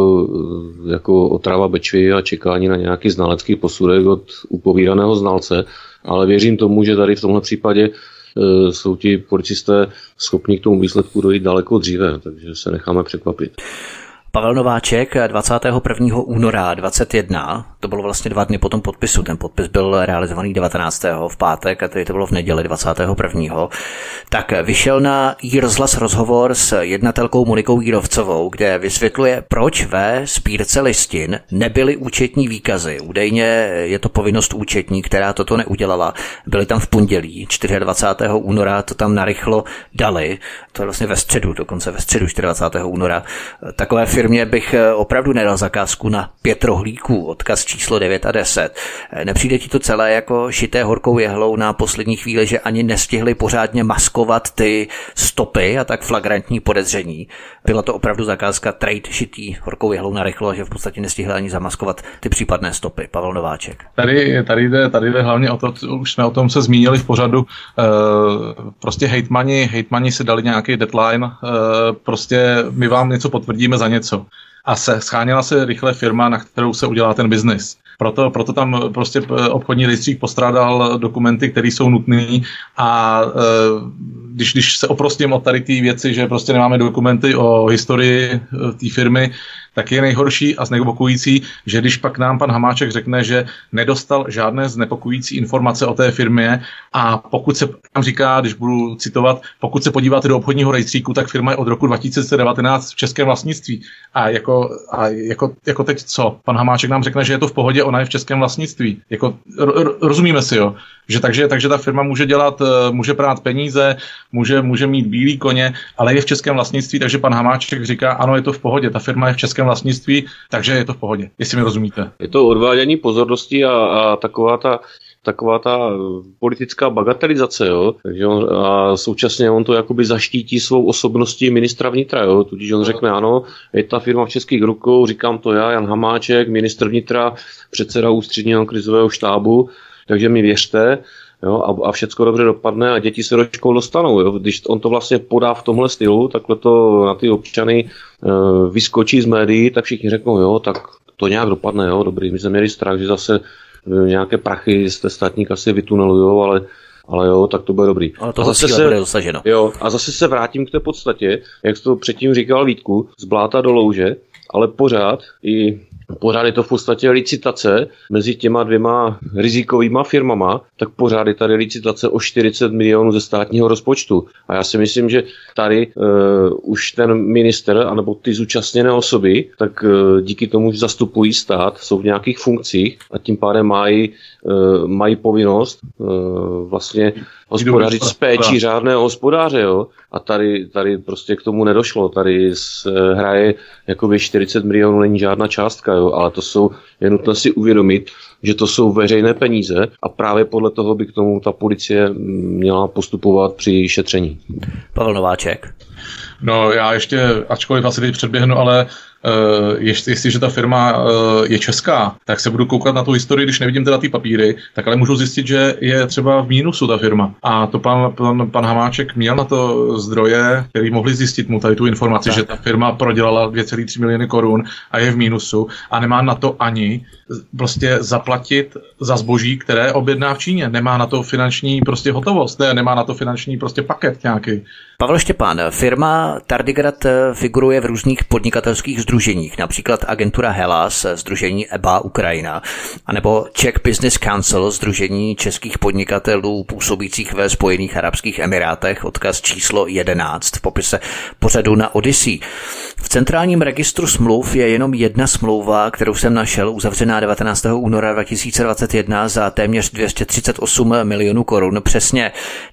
jako otrava Bečvy a čekání na nějaký znalecký posudek od upovídaného znalce, ale věřím tomu, že tady v tomhle případě jsou ti policisté schopni k tomu výsledku dojít daleko dříve, takže se necháme překvapit. Pavel Nováček 21. února 2021, to bylo vlastně 2 dny po tom podpisu, ten podpis byl realizovaný 19. v pátek a tedy to bylo v neděli 21. Tak vyšel na iRozhlas rozhovor s jednatelkou Monikou Jírovcovou, kde vysvětluje, proč ve sbírce listin nebyly účetní výkazy. Údajně je to povinnost účetní, která toto neudělala. Byly tam v pondělí 24. února, to tam narychlo dali, to je vlastně ve středu, dokonce ve středu 24. února. Takové firmě bych opravdu nedal zakázku na 5 rohlíků, odkaz číslo 9 a 10. Nepřijde ti to celé jako šité horkou jehlou na poslední chvíli, že ani nestihli pořádně maskovat ty stopy a tak flagrantní podezření. Byla to opravdu zakázka trade šitý horkou jehlou na rychlo, že v podstatě nestihli ani zamaskovat ty případné stopy. Pavel Nováček. Tady jde hlavně o to, už jsme o tom se zmínili v pořadu, prostě hejtmani si dali nějaký deadline, prostě my vám něco potvrdíme za něco. A scháněla se rychle firma, na kterou se udělá ten biznis. Proto tam prostě obchodní rejstřík postrádal dokumenty, které jsou nutné a když se oprostím od tady té věci, že prostě nemáme dokumenty o historii té firmy, tak je nejhorší a znepokojující, že když pak nám pan Hamáček řekne, že nedostal žádné znepokojující informace o té firmě a pokud se tam říká, když budu citovat, pokud se podíváte do obchodního rejstříku, tak firma je od roku 2019 v českém vlastnictví. A jako teď co? Pan Hamáček nám řekne, že je to v pohodě, ona je v českém vlastnictví. Rozumíme si, jo? Že takže ta firma může dělat, může prát peníze, může mít bílý koně, ale je v českém vlastnictví, takže pan Hamáček říká, ano, je to v pohodě, ta firma je v českém vlastnictví, takže je to v pohodě, jestli mi rozumíte. Je to odvádění pozornosti a taková ta politická bagatelizace, jo. Takže a současně on to jakoby zaštítí svou osobností ministra vnitra, jo. Tudíž on řekne, ano, je ta firma v českých rukou, říkám to já, Jan Hamáček, ministr vnitra, předseda ústředního krizového štábu, takže mi věřte, jo, a všecko dobře dopadne a děti se do škol dostanou. Jo. Když on to vlastně podá v tomhle stylu, takhle to na ty občany vyskočí z médií, tak všichni řeknou, jo, tak to nějak dopadne, jo, dobrý, my jsme měli strach, že zase nějaké prachy z té státní kasy vytunelujou, ale jo, tak to bude dobrý. Ale toho cíle bude dosaženo. Jo, a zase se vrátím k té podstatě, jak jsi to předtím říkal, Vítku, z bláta do louže, ale pořád je to v podstatě licitace mezi těma 2 rizikovýma firmama, tak pořád je tady licitace o 40 milionů ze státního rozpočtu. A já si myslím, že tady už ten minister, anebo ty zúčastněné osoby, tak díky tomu, že zastupují stát, jsou v nějakých funkcích a tím pádem mají povinnost vlastně hospodařit s péčí řádného hospodáře, jo. A tady prostě k tomu nedošlo. Tady hraje jakoby 40 milionů není žádná částka, jo, ale je nutné si uvědomit, že to jsou veřejné peníze a právě podle toho by k tomu ta policie měla postupovat při šetření. Pavel Nováček. No já ještě, ačkoliv asi teď předběhnu, ale jestliže ta firma je česká, tak se budu koukat na tu historii, když nevidím teda ty papíry, tak ale můžu zjistit, že je třeba v mínusu ta firma. A to pan Hamáček měl na to zdroje, který mohli zjistit mu tady tu informaci, že ta firma prodělala 2,3 miliony korun a je v mínusu a nemá na to ani prostě zaplatit za zboží, které objedná v Číně. Nemá na to finanční prostě hotovost, nemá na to finanční prostě paket nějaký. Pavel Štěpán, firma Tardigrad figuruje v různých podnikatelských sdruženích, například agentura Hellas, sdružení EBA Ukrajina, anebo Czech Business Council, sdružení českých podnikatelů působících ve Spojených arabských emirátech, odkaz číslo 11 v popise pořadu na Odyssey. V centrálním registru smluv je jenom jedna smlouva, kterou jsem našel, uzavřená 19. února 2021 za téměř 238 milionů korun, přesně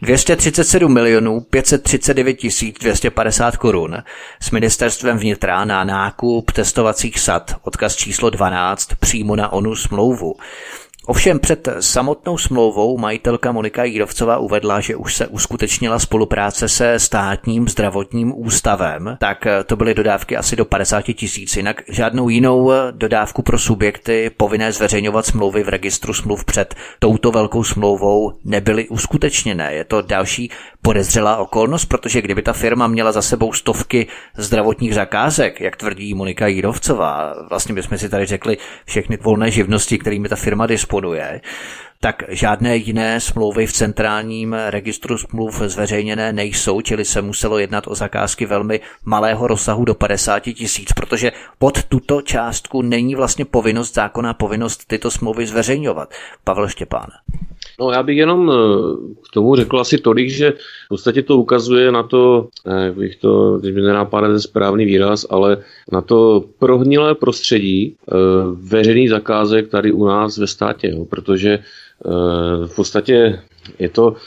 237 milionů 539 250 korun s ministerstvem vnitra na nákup testovacích sad, odkaz číslo 12 přímo na onu smlouvu. Ovšem před samotnou smlouvou majitelka Monika Jírovcová uvedla, že už se uskutečnila spolupráce se státním zdravotním ústavem, tak to byly dodávky asi do 50 000, jinak žádnou jinou dodávku pro subjekty povinné zveřejňovat smlouvy v registru smluv před touto velkou smlouvou nebyly uskutečněné. Je to další podezřelá okolnost, protože kdyby ta firma měla za sebou stovky zdravotních zakázek, jak tvrdí Monika Jírovcová, vlastně bychom si tady řekli všechny volné živnosti, kterými ta firma disponuje, tak žádné jiné smlouvy v centrálním registru smluv zveřejněné nejsou, čili se muselo jednat o zakázky velmi malého rozsahu do 50 000, protože pod tuto částku není vlastně zákonná povinnost tyto smlouvy zveřejňovat. Pavel Štěpán. No já bych jenom k tomu řekl asi tolik, že v podstatě to ukazuje na to, když mi nenapadá ten správný výraz, ale na to prohnilé prostředí veřejných zakázek tady u nás ve státě, jo, protože v podstatě je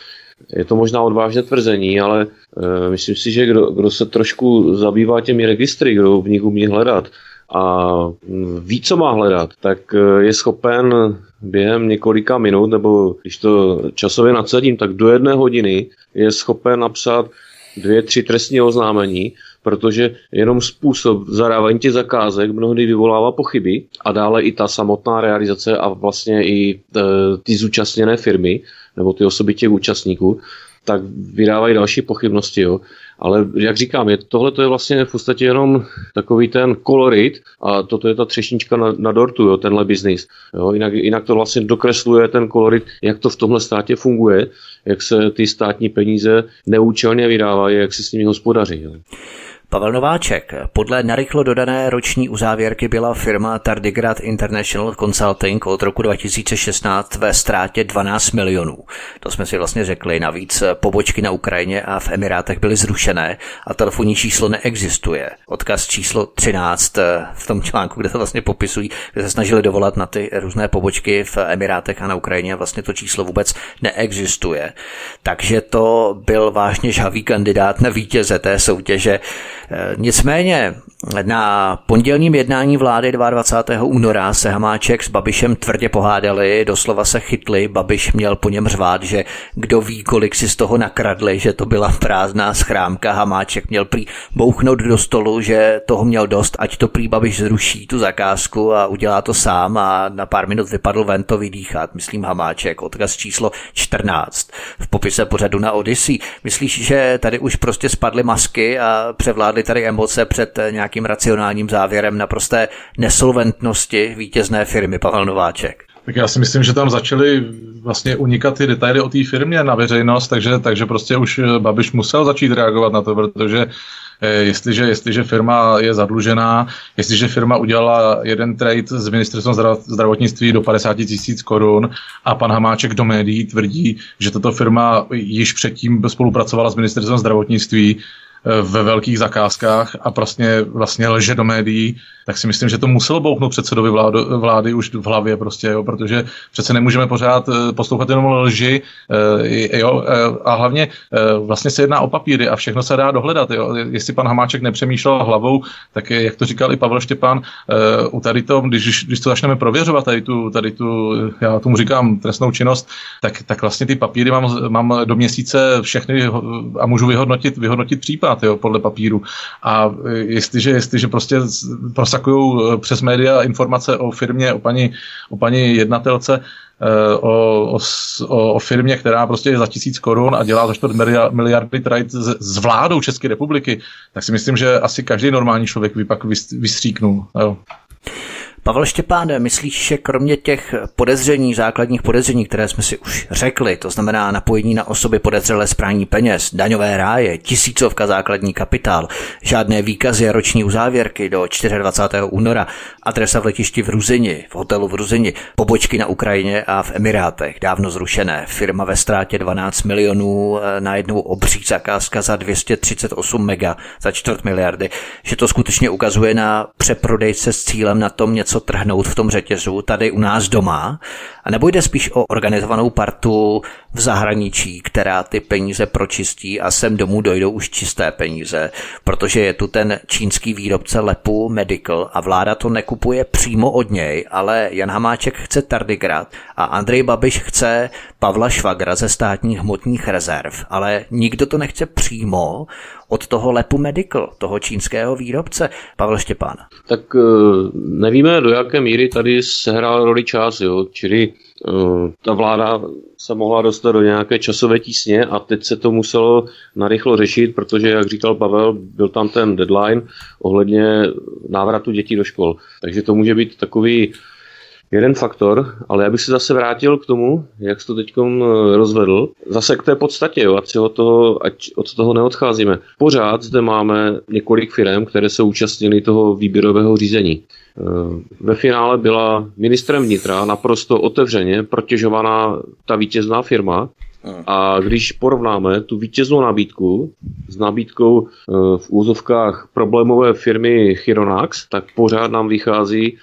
to možná odvážné tvrzení, ale myslím si, že kdo se trošku zabývá těmi registry, kdo v nich umí hledat a ví, co má hledat, tak je schopen během několika minut, nebo když to časově nadsadím, tak do 1 hodiny je schopen napsat 2-3 trestní oznámení, protože jenom způsob zadávání těch zakázek mnohdy vyvolává pochyby a dále i ta samotná realizace a vlastně i ty zúčastněné firmy nebo ty osoby těch účastníků, tak vydávají další pochybnosti. Jo. Ale jak říkám, tohle je vlastně v podstatě jenom takový ten kolorit a toto je ta třešnička na dortu, jo, tenhle biznis. Jo. Jinak to vlastně dokresluje ten kolorit, jak to v tomhle státě funguje, jak se ty státní peníze neúčelně vydávají, jak se s nimi hospodaří. Jo. Pavel Nováček. Podle narychlo dodané roční uzávěrky byla firma Tardigrad International Consulting od roku 2016 ve ztrátě 12 milionů. To jsme si vlastně řekli. Navíc pobočky na Ukrajině a v Emirátech byly zrušené a telefonní číslo neexistuje. Odkaz číslo 13 v tom článku, kde to vlastně popisují, kde se snažili dovolat na ty různé pobočky v Emirátech a na Ukrajině a vlastně to číslo vůbec neexistuje. Takže to byl vážně žhavý kandidát na vítěze té soutěže. Nicméně na pondělním jednání vlády 22. února se Hamáček s Babišem tvrdě pohádali, doslova se chytli, Babiš měl po něm řvát, že kdo ví, kolik si z toho nakradli, že to byla prázdná schránka, Hamáček měl prý bouchnout do stolu, že toho měl dost, ať to prý Babiš zruší tu zakázku a udělá to sám a na pár minut vypadl ven to vydýchat, myslím Hamáček, odkaz číslo 14 v popise pořadu na Odyssey. Myslíš, že tady už prostě spadly masky a převládly tady emoce před nějakým racionálním závěrem naprosté nesolventnosti vítězné firmy, Pavel Nováček? Tak já si myslím, že tam začaly vlastně unikat ty detaily o té firmě na veřejnost, takže prostě už Babiš musel začít reagovat na to, protože jestliže firma je zadlužená, jestliže firma udělala jeden trade s ministerstvem zdravotnictví do 50 000 korun a pan Hamáček do médií tvrdí, že tato firma již předtím spolupracovala s ministerstvem zdravotnictví, ve velkých zakázkách a vlastně lže do médií, tak si myslím, že to muselo bouchnout předsedovi vlády už v hlavě prostě, jo, protože přece nemůžeme pořád poslouchat jenom lži, jo, a hlavně vlastně se jedná o papíry a všechno se dá dohledat, jo. Jestli pan Hamáček nepřemýšlel hlavou, tak jak to říkal i Pavel Štěpán, u tady to, když to začneme prověřovat, tady tu, já tomu říkám trestnou činnost, tak vlastně ty papíry mám do měsíce všechny a můžu vyhodnotit případ, jo, podle papíru. A jestliže prostě prosakujou přes média informace o firmě, o paní jednatelce, o firmě, která prostě je za 1000 korun a dělá za 4 miliardy trade s vládou České republiky, tak si myslím, že asi každý normální člověk by pak vystříknul. Jo. Pavel Štěpán, myslíš, že kromě těch základních podezření, které jsme si už řekli, to znamená napojení na osoby podezřelé z prání peněz, daňové ráje, tisícovka základní kapitál, žádné výkazy a roční uzávěrky do 24. února, adresa v letišti v Ruzyni, v hotelu v Ruzyni, pobočky na Ukrajině a v Emirátech, dávno zrušené, firma ve ztrátě 12 milionů, najednou obří zakázka za 238 mega, za 4 miliardy, že to skutečně ukazuje na přeprodejce s cílem na tom něco trhnout v tom řetězu tady u nás doma, a nebo jde spíš o organizovanou partu v zahraničí, která ty peníze pročistí a sem domů dojdou už čisté peníze, protože je tu ten čínský výrobce Lepu Medical a vláda to nekupuje přímo od něj, ale Jan Hamáček chce Tardigrad a Andrej Babiš chce Pavla Švagra ze státních hmotných rezerv, ale nikdo to nechce přímo od toho Lepu Medical, toho čínského výrobce. Pavel Štěpán. Tak nevíme, do jaké míry tady sehrál roli čas, jo? Čili ta vláda se mohla dostat do nějaké časové tísně a teď se to muselo narychlo řešit, protože, jak říkal Pavel, byl tam ten deadline ohledně návratu dětí do škol. Takže to může být takový jeden faktor, ale já bych se zase vrátil k tomu, jak jsi to teď rozvedl. Zase k té podstatě, jo, ať od toho neodcházíme. Pořád zde máme několik firem, které se účastnily toho výběrového řízení. Ve finále byla ministrem vnitra naprosto otevřeně protěžovaná ta vítězná firma. A když porovnáme tu vítěznou nabídku s nabídkou v úzovkách problémové firmy Chironax, tak pořád nám vychází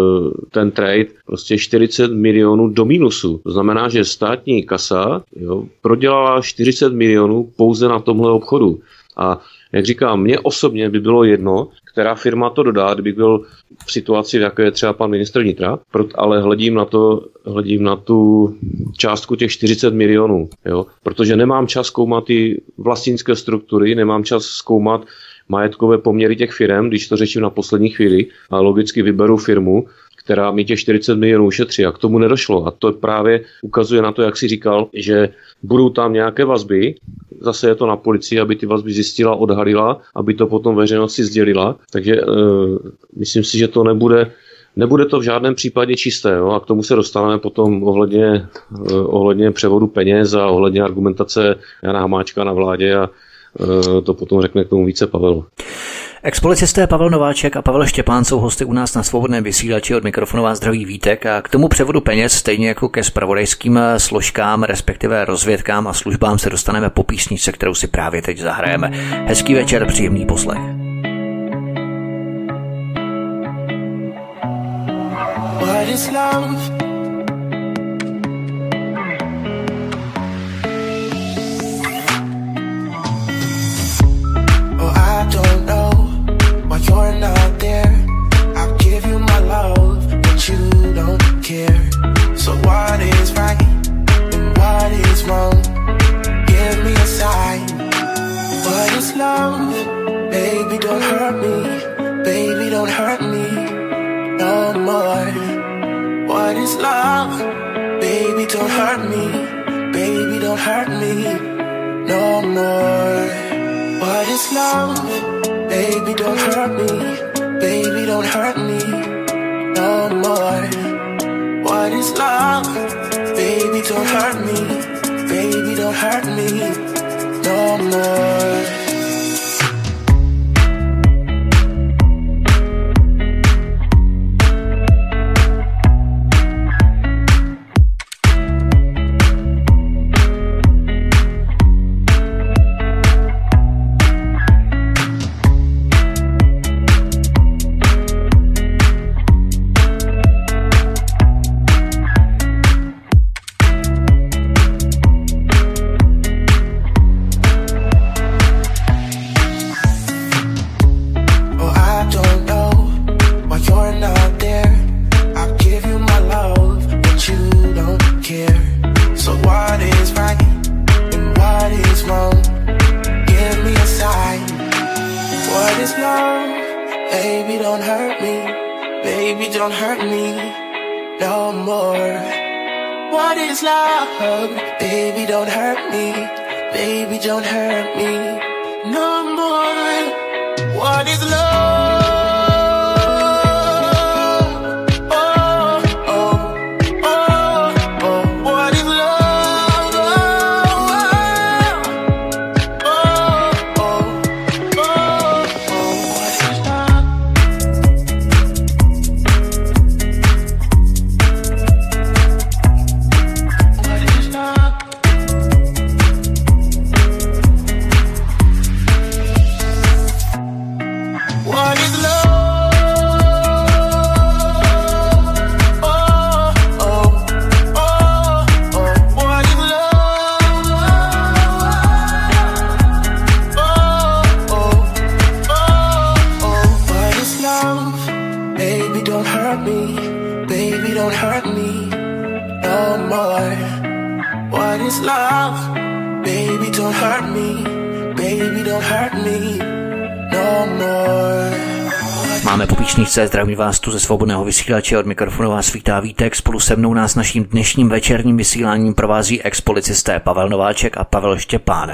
ten trade prostě 40 milionů do mínusu. To znamená, že státní kasa prodělala 40 milionů pouze na tomhle obchodu. A jak říkám, mně osobně by bylo jedno, která firma to dodá, kdybych byl v situaci, v jaké je třeba pan ministr vnitra, ale hledím na tu částku těch 40 milionů, jo? Protože nemám čas zkoumat ty vlastnické struktury, nemám čas zkoumat majetkové poměry těch firm, když to řeším na poslední chvíli a logicky vyberu firmu, která mi těch 40 milionů ušetří, a k tomu nedošlo. A to právě ukazuje na to, jak si říkal, že budou tam nějaké vazby, zase je to na policii, aby ty vazby zjistila, odhalila, aby to potom veřejnosti sdělila. Takže myslím si, že to nebude to v žádném případě čisté. Jo? A k tomu se dostaneme potom ohledně převodu peněz a ohledně argumentace Jana Hamáčka na vládě a to potom řekne k tomu více Pavel. Expolicisté Pavel Nováček a Pavel Štěpán jsou hosty u nás na Svobodném vysílači, od mikrofonu vás zdraví Vítek, a k tomu převodu peněz, stejně jako ke zpravodajským složkám, respektive rozvědkám a službám, se dostaneme po písničce, kterou si právě teď zahrajeme. Hezký večer, příjemný poslech. What is love? You're not there. I'll give you my love, but you don't care. So what is right and what is wrong? Give me a sign. What is love? Baby, don't hurt me. Baby, don't hurt me no more. What is love? Baby, don't hurt me. Baby, don't hurt me no more. What is love? Baby, don't hurt me. Baby, don't hurt me no more. What is love? Baby, don't hurt me. Baby, don't hurt me no more. don't hurt me, baby, don't hurt me no more. What is love? Baby, don't hurt me, baby, don't hurt me no more. What is love? Máme po píšničce, zdravím vás tu ze Svobodného vysílače, od mikrofonu vás vítá Vítek, spolu se mnou nás naším dnešním večerním vysíláním provází ex-policisté Pavel Nováček a Pavel Štěpán.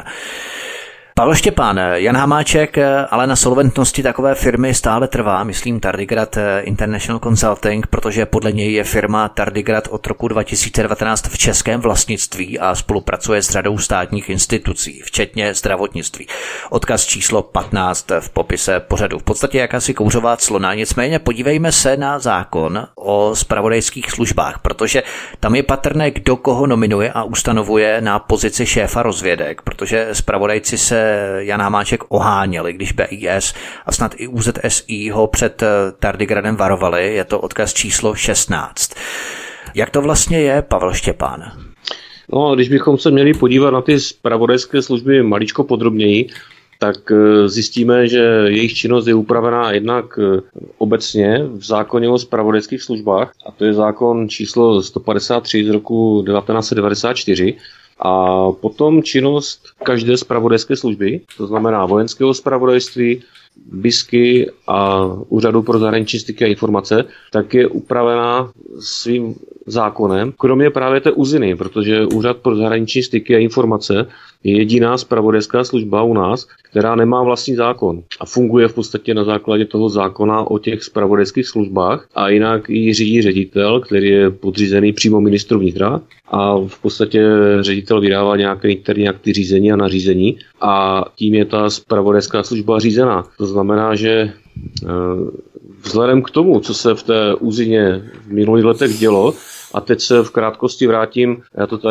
Pavel Štěpán, Jan Hamáček, ale na solventnosti takové firmy stále trvá, myslím Tardigrad International Consulting, protože podle něj je firma Tardigrad od roku 2019 v českém vlastnictví a spolupracuje s řadou státních institucí, včetně zdravotnictví. Odkaz číslo 15 v popise pořadu. V podstatě jakási kouřová clona, nicméně podívejme se na zákon o zpravodajských službách, protože tam je patrné, kdo koho nominuje a ustanovuje na pozici šéfa rozvědek, protože zpravodajci se Jan Hamáček oháněli, když BIS a snad i ÚZSI ho před Tardigradem varovali. Je to odkaz číslo 16. Jak to vlastně je, Pavel Štěpán? No, když bychom se měli podívat na ty zpravodajské služby maličko podrobněji, tak zjistíme, že jejich činnost je upravená jednak obecně v zákoně o zpravodajských službách, a to je zákon číslo 153 z roku 1994, a potom činnost každé zpravodajské služby, to znamená vojenského zpravodajství, BISky a Úřadu pro zahraniční styky a informace, tak je upravená svým zákonem, kromě právě té UZINy, protože Úřad pro zahraniční styky a informace je jediná zpravodajská služba u nás, která nemá vlastní zákon a funguje v podstatě na základě toho zákona o těch zpravodajských službách, a jinak ji řídí ředitel, který je podřízený přímo ministru vnitra, a v podstatě ředitel vydává nějaké interní akty řízení a nařízení a tím je ta zpravodajská služba řízená. To znamená, že vzhledem k tomu, co se v té úzině v minulých letech dělo, a teď se v krátkosti vrátím,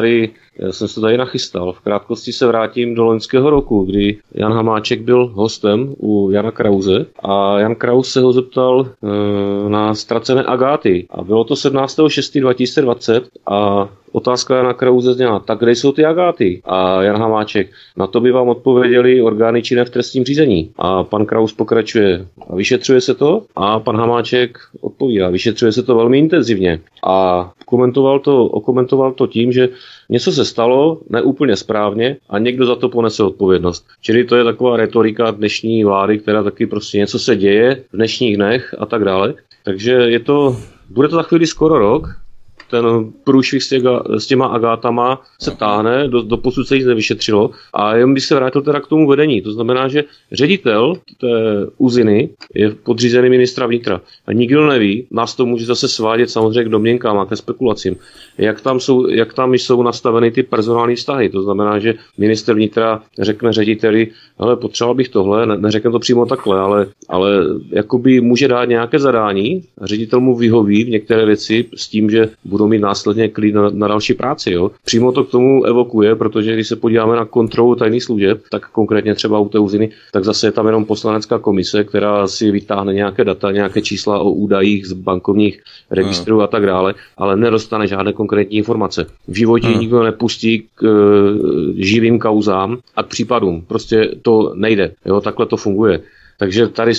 já jsem se tady nachystal, v krátkosti se vrátím do loňského roku, kdy Jan Hamáček byl hostem u Jana Krause a Jan Kraus se ho zeptal na ztracené agáty. A bylo to 17.6.2020 a otázka Jana Krause zněla, tak kde jsou ty agáty? A Jan Hamáček, na to by vám odpověděli orgány činné v trestním řízení. A pan Kraus pokračuje, a vyšetřuje se to? A pan Hamáček odpovídá, vyšetřuje se to velmi intenzivně. A okomentoval to tím, že něco se stalo neúplně správně a někdo za to ponese odpovědnost. Čili to je taková retorika dnešní vlády, která taky prostě něco se děje v dnešních dnech a tak dále. Takže bude to za chvíli skoro rok. Ten průšvih s těma agátama se táhne, doposud se nic nevyšetřilo, a jen bych se vrátil teda k tomu vedení. To znamená, že ředitel té UZINy je podřízený ministra vnitra. A nikdo neví, nás to může zase svádět samozřejmě k domněnkám a ke spekulacím, jak tam jsou nastaveny ty personální vztahy. To znamená, že ministr vnitra řekne řediteli, hele, potřeboval bych tohle, neřekne to přímo takhle, ale jakoby může dát nějaké zadání a ředitel mu vyhoví v některé věci s tím, že budou mít následně klid na další práci. Jo. Přímo to k tomu evokuje, protože když se podíváme na kontrolu tajných služeb, tak konkrétně třeba u té UZINy, tak zase je tam jenom poslanecká komise, která si vytáhne nějaké data, nějaké čísla o údajích z bankovních registrů a tak dále, ale nedostane žádné konkrétní informace. V životě nikdo nepustí k živým kauzám a k případům. Prostě to nejde. Jo, takhle to funguje. Takže tady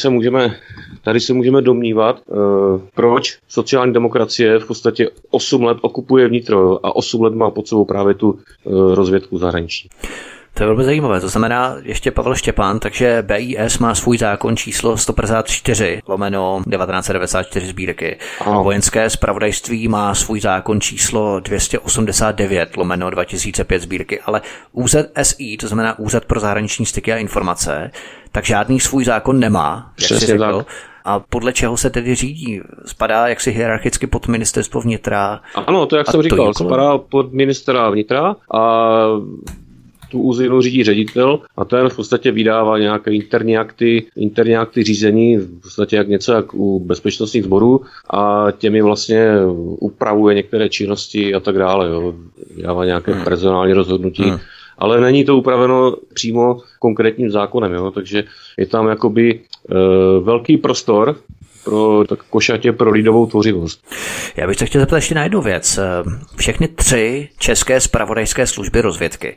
se můžeme domnívat, proč sociální demokracie v podstatě 8 let okupuje vnitro a 8 let má pod sebou právě tu rozvědku zahraniční. To je velmi zajímavé, to znamená ještě Pavel Štěpán, takže BIS má svůj zákon číslo 154/1994 sbírky. Vojenské zpravodajství má svůj zákon číslo 289/2005 sbírky, ale ÚZSI, to znamená Úřad pro zahraniční styky a informace, tak žádný svůj zákon nemá, jak jsi řekl. Tak. A podle čeho se tedy řídí? Spadá jaksi hierarchicky pod ministerstvo vnitra? Ano, to jak jsem říkal, spadá pod ministra vnitra a tu území řídí ředitel a ten v podstatě vydává nějaké interní akty řízení, v podstatě něco jak u bezpečnostních sborů a těmi vlastně upravuje některé činnosti a tak dále. Jo. Vydává nějaké personální rozhodnutí. Ale není to upraveno přímo konkrétním zákonem, jo? Takže je tam jakoby velký prostor pro tak košatě pro lidovou tvořivost. Já bych se chtěl zeptat ještě na jednu věc. Všechny 3 české zpravodajské služby rozvědky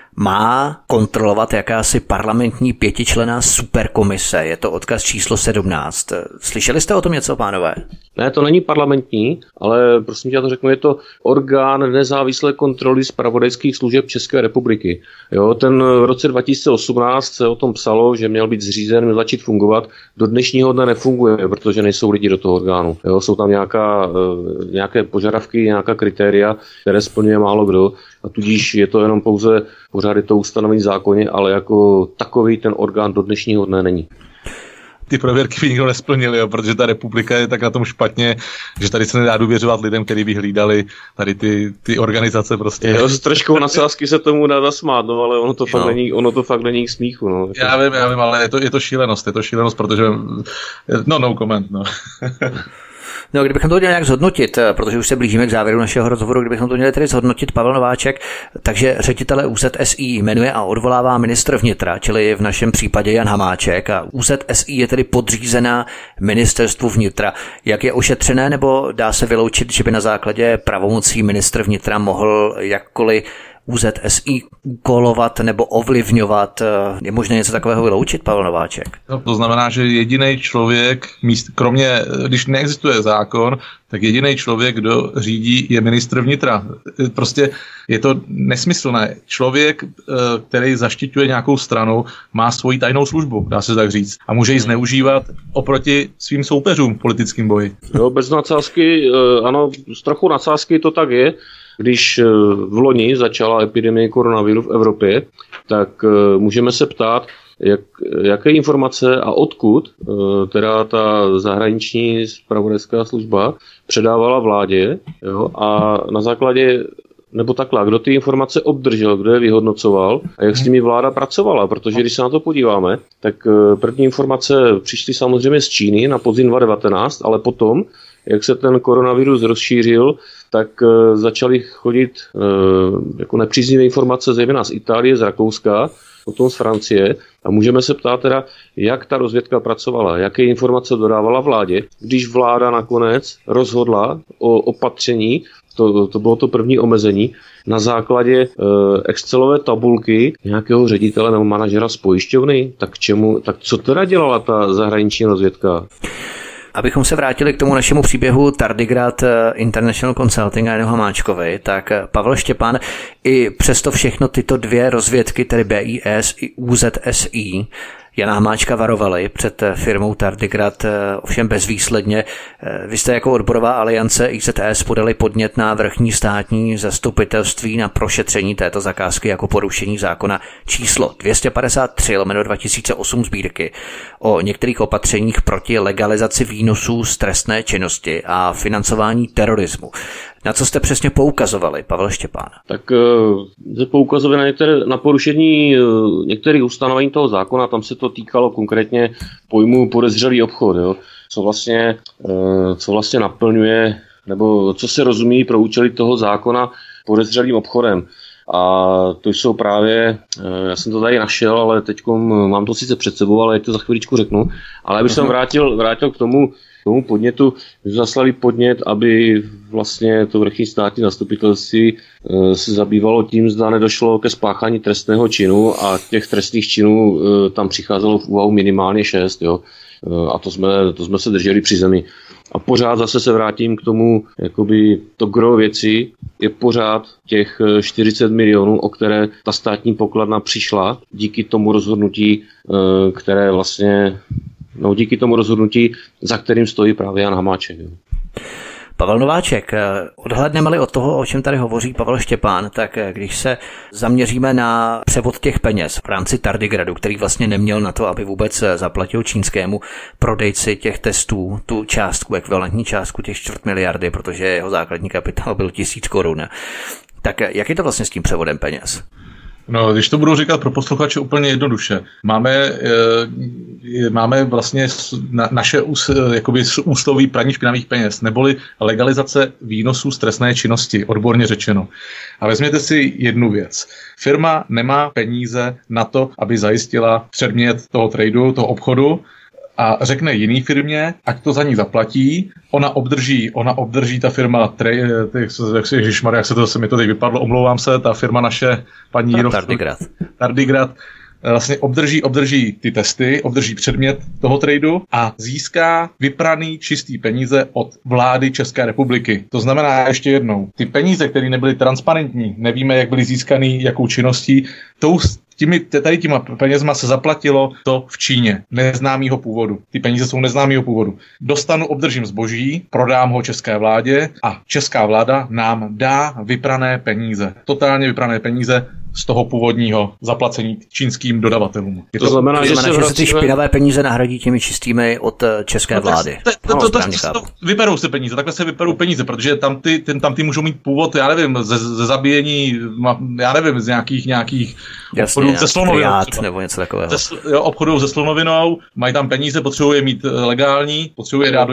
má kontrolovat jakási parlamentní 5členná superkomise. Je to odkaz číslo 17. Slyšeli jste o tom něco, pánové? Ne, to není parlamentní, ale prosím tě, já to řeknu, je to orgán nezávislé kontroly zpravodajských služeb České republiky. Jo, ten v roce 2018 se o tom psalo, že měl být zřízen, měl začít fungovat. Do dnešního dne nefunguje, protože nejsou lidi do toho orgánu. Jo, jsou tam nějaké požadavky, nějaká kritéria, které splňuje málo kdo. A tudíž je to jenom pouze pořád je to ustanovení zákoně, ale jako takový ten orgán do dnešního dne není. Ty prověrky by nikdo nesplnil, jo, protože ta republika je tak na tom špatně, že tady se nedá důvěřovat lidem, kteří by hlídali tady ty organizace prostě. Jo, s troškou nadsázky se tomu dá zasmát, no, ale ono to fakt není k smíchu, no. Já vím, ale je to šílenost, protože no comment, no. No, kdybychom to měli nějak zhodnotit, protože už se blížíme k závěru našeho rozhovoru, kdybychom to měli tedy zhodnotit, Pavel Nováček, takže ředitele ÚZSI jmenuje a odvolává ministr vnitra, čili v našem případě Jan Hamáček, a ÚZSI je tedy podřízená ministerstvu vnitra. Jak je ošetřené, nebo dá se vyloučit, že by na základě pravomocí ministr vnitra mohl jakkoliv ÚZSI úkolovat nebo ovlivňovat? Je možné něco takového vyloučit, Pavel Nováček? No, to znamená, že jediný člověk, kromě, když neexistuje zákon, tak jediný člověk, kdo řídí, je ministr vnitra. Prostě je to nesmyslné. Člověk, který zaštiťuje nějakou stranu, má svoji tajnou službu, dá se tak říct, a může ji zneužívat oproti svým soupeřům v politickém boji. Jo, bez nadsázky, ano, s trochu nadsázky to tak je. Když v loni začala epidemie koronaviru v Evropě, tak můžeme se ptát, jaké informace a odkud teda ta zahraniční zpravodajská služba předávala vládě, jo, a na základě, nebo takhle, kdo ty informace obdržel, kdo je vyhodnocoval a jak s nimi vláda pracovala, protože když se na to podíváme, tak první informace přišly samozřejmě z Číny na podzim 2019, ale potom, jak se ten koronavirus rozšířil, tak začaly chodit jako nepříznivé informace zejména z Itálie, z Rakouska, potom z Francie, a můžeme se ptát teda, jak ta rozvědka pracovala, jaké informace dodávala vládě, když vláda nakonec rozhodla o opatření, to bylo to první omezení, na základě Excelové tabulky nějakého ředitele nebo manažera z pojišťovny, tak co teda dělala ta zahraniční rozvědka? Abychom se vrátili k tomu našemu příběhu Tardigrad International Consulting a Janu Hamáčkovi, tak Pavel Štěpán i přesto všechno tyto 2 rozvědky, tedy BIS i ÚZSI, Jana Hamáčka varovali před firmou Tardigrad, ovšem bezvýsledně. Vy jste jako odborová aliance IZS podali podnět na vrchní státní zastupitelství na prošetření této zakázky jako porušení zákona číslo 253/2008 sbírky o některých opatřeních proti legalizaci výnosů z trestné činnosti a financování terorismu. Na co jste přesně poukazovali, Pavel Štěpán? Tak se poukazovali na porušení některých ustanovení toho zákona, tam se to týkalo konkrétně pojmu podezřelý obchod, jo? Co vlastně naplňuje, nebo co se rozumí pro účely toho zákona podezřelým obchodem. A to jsou právě, já jsem to tady našel, ale teď mám to sice před sebou, ale to za chviličku řeknu. Ale abych jsem vrátil k tomu podnětu, že zaslali podnět, aby vlastně to vrchní státní zastupitelství se zabývalo tím, zda nedošlo ke spáchání trestného činu, a těch trestných činů tam přicházelo v úvahu minimálně 6, jo. A to jsme se drželi při zemi. A pořád zase se vrátím k tomu, jakoby to gro věci je pořád těch 40 milionů, o které ta státní pokladna přišla díky tomu rozhodnutí, které vlastně, díky tomu rozhodnutí, za kterým stojí právě Jan Hamáček. Jo. Pavel Nováček, odhlédneme-li od toho, o čem tady hovoří Pavel Štěpán, tak když se zaměříme na převod těch peněz v rámci Tardigradu, který vlastně neměl na to, aby vůbec zaplatil čínskému prodejci těch testů tu částku, ekvivalentní částku těch 250 miliardy, protože jeho základní kapitál byl 1000 korun. Tak jak je to vlastně s tím převodem peněz? No, když to budu říkat pro posluchače úplně jednoduše. Máme vlastně naše jakoby úsloví praní špinavých peněz, neboli legalizace výnosů z trestné činnosti, odborně řečeno. A vezměte si jednu věc. Firma nemá peníze na to, aby zajistila předmět toho tradu, toho obchodu, a řekne jiný firmě, ať to za ní zaplatí, ona obdrží ta firma, ježišmarja, jak se mi to teď vypadlo, omlouvám se, ta firma naše paní Tardigrad, vlastně obdrží ty testy, obdrží předmět toho tradu a získá vypraný čistý peníze od vlády České republiky. To znamená ještě jednou, ty peníze, které nebyly transparentní, nevíme, jak byly získaný, jakou činností, těma penězma se zaplatilo to v Číně, neznámýho původu. Ty peníze jsou neznámýho původu. Obdržím zboží, prodám ho české vládě a česká vláda nám dá vyprané peníze. Totálně vyprané peníze z toho původního zaplacení čínským dodavatelům. To znamená, že se ty špinavé peníze nahradí těmi čistými od české vlády. Vyberou se peníze, takhle se vyberou peníze, protože tam ty můžou mít původ, já nevím, ze zabíjení, já nevím, z nějakých obchodů se slonovinou. Nebo něco takového. Obchodů se slonovinou, mají tam peníze, potřebuje mít legální, potřebuje dát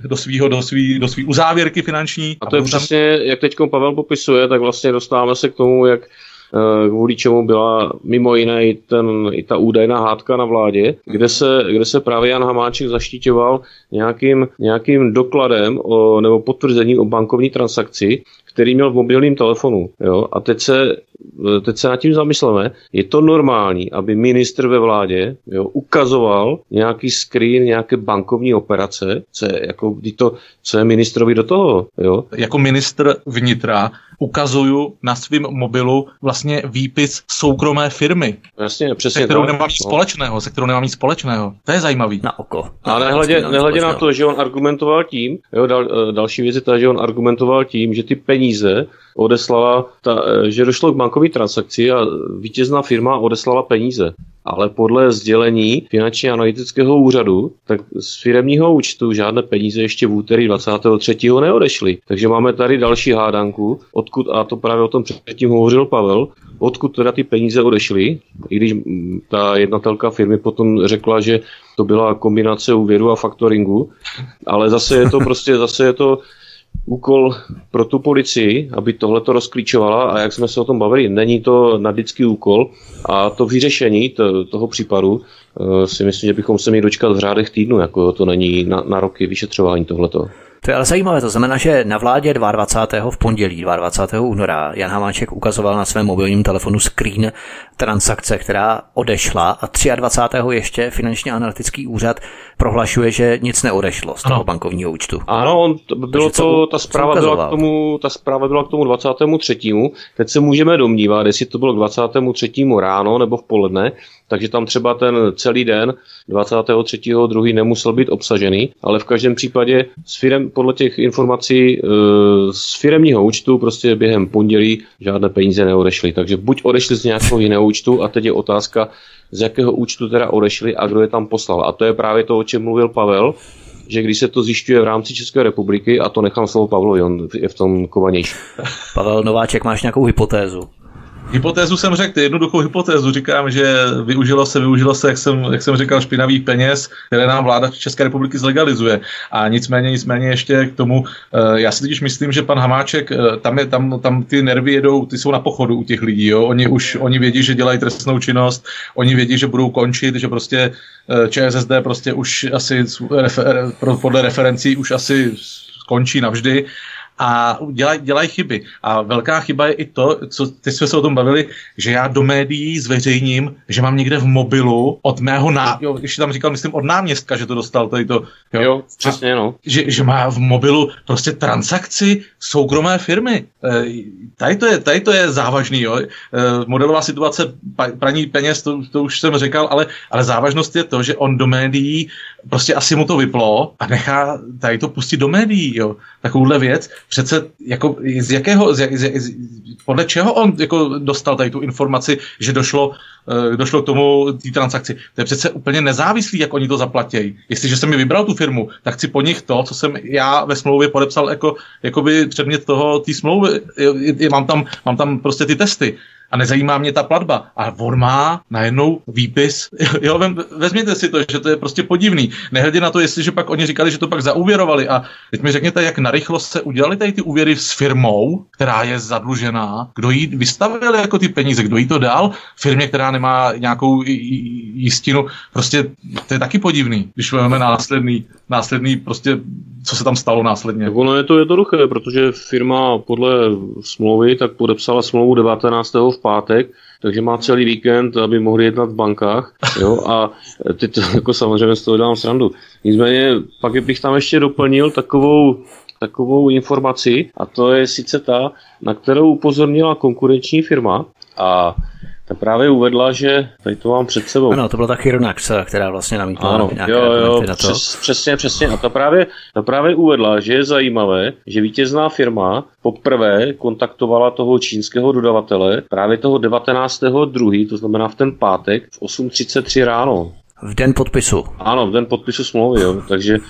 do svý uzávěrky finanční. A to je přesně, jak teď Pavel popisuje, tak vlastně dostáváme se k tomu, jak kvůli čemu byla mimo jiné i ta údajná hádka na vládě, kde se právě Jan Hamáček zaštiťoval nějakým dokladem nebo potvrzením o bankovní transakci, který měl v mobilním telefonu. Jo? A teď se nad tím zamysleme, je to normální, aby ministr ve vládě ukazoval nějaký screen, nějaké bankovní operace, co je ministrovi do toho? Jo? Jako ministr vnitra ukazuju na svém mobilu vlastně výpis soukromé firmy. Jasně, přesně. Se kterou nemám nic společného. To je zajímavý. Na oko. A nehledě na to, že on argumentoval tím, další věc je ta, že on argumentoval tím, že ty peníze že došlo k bankovní transakci a vítězná firma odeslala peníze. Ale podle sdělení finančně analytického úřadu, tak z firemního účtu žádné peníze ještě v úterý 23. neodešly. Takže máme tady další hádanku, a to právě o tom předtím hovořil Pavel, odkud teda ty peníze odešly, i když ta jednatelka firmy potom řekla, že to byla kombinace úvěru a faktoringu, ale zase je to úkol pro tu policii, aby tohleto rozklíčovala, a jak jsme se o tom bavili, není to nadlidsky úkol, a to vyřešení toho případu si myslím, že bychom se měli dočkat v řádech týdnu, jako to není na roky vyšetřování tohleto. To je ale zajímavé, to znamená, že na vládě 22. v pondělí 22. února Jan Hamáček ukazoval na svém mobilním telefonu screen transakce, která odešla, a 23. ještě finančně analytický úřad prohlašuje, že nic neodešlo z toho bankovního účtu. Ano, ta zpráva byla k tomu 23. Teď se můžeme domnívat, jestli to bylo k 23. ráno nebo v poledne, takže tam třeba ten celý den 23.2. nemusel být obsažený, ale v každém případě podle těch informací z firemního účtu prostě během pondělí žádné peníze neodešly. Takže buď odešly z nějakého jiného účtu, a teď je otázka, z jakého účtu teda odešly a kdo je tam poslal. A to je právě to, o čem mluvil Pavel, že když se to zjišťuje v rámci České republiky, a to nechám slovo Pavlovi, on je v tom kovanější. Pavel Nováček, máš nějakou hypotézu? Hypotézu jsem řekl, jednoduchou hypotézu. Říkám, že využilo se, jak jsem říkal, špinavých peněz, které nám vláda České republiky zlegalizuje. A nicméně ještě k tomu, já si totiž myslím, že pan Hamáček, tam ty nervy jedou, ty jsou na pochodu u těch lidí. Jo? Oni vědí, že dělají trestnou činnost, oni vědí, že budou končit, že prostě ČSSD prostě už asi podle referencí už asi skončí navždy. a dělají chyby. A velká chyba je i to, co teď jsme se o tom bavili, že já do médií zveřejním, že mám někde v mobilu od mého ještě tam říkal, myslím, od náměstka, že to dostal tady to. Jo, přesně, no. Že má v mobilu prostě transakci soukromé firmy. Tady to je závažný, jo. Modelová situace praní peněz, to už jsem říkal, ale závažnost je to, že on do médií prostě asi mu to vyplo a nechá tady to pustit do médií, jo. Takovouhle věc. Přece jako podle čeho on jako dostal tady tu informaci, že došlo k tomu té transakci. To je přece úplně nezávislý, jak oni to zaplatí. Jestliže jsem mi vybral tu firmu, tak chci po nich to, co jsem já ve smlouvě podepsal jakoby předmět toho té smlouvy. Mám tam prostě ty testy. A nezajímá mě ta platba. A on má najednou výpis. Jo, vezměte si to, že to je prostě podivný. Nehledě na to, jestliže pak oni říkali, že to pak zaúvěrovali. A teď mi řekněte, jak narychlo se udělali tady ty úvěry s firmou, která je zadlužená. Kdo jí vystavil jako ty peníze? Kdo jí to dal? Firmě, která nemá nějakou jistinu. Prostě to je taky podivný, když máme následný prostě, co se tam stalo následně. Ono je to jednoduché, protože firma podle smlouvy tak podepsala smlouvu 19. v pátek, takže má celý víkend, aby mohli jednat v bankách, jo, a teď to jako samozřejmě z toho dám srandu. Nicméně pak bych tam ještě doplnil takovou informaci, a to je sice ta, na kterou upozornila konkurenční firma, a ta právě uvedla, že tady to mám před sebou. Ano, to byla ta Chironax, která vlastně namítla. Ano, jo, přesně. A ta právě uvedla, že je zajímavé, že vítězná firma poprvé kontaktovala toho čínského dodavatele právě toho 19.2., to znamená v ten pátek v 8:33 ráno. V den podpisu. Ano, v den podpisu smlouvy, jo. Takže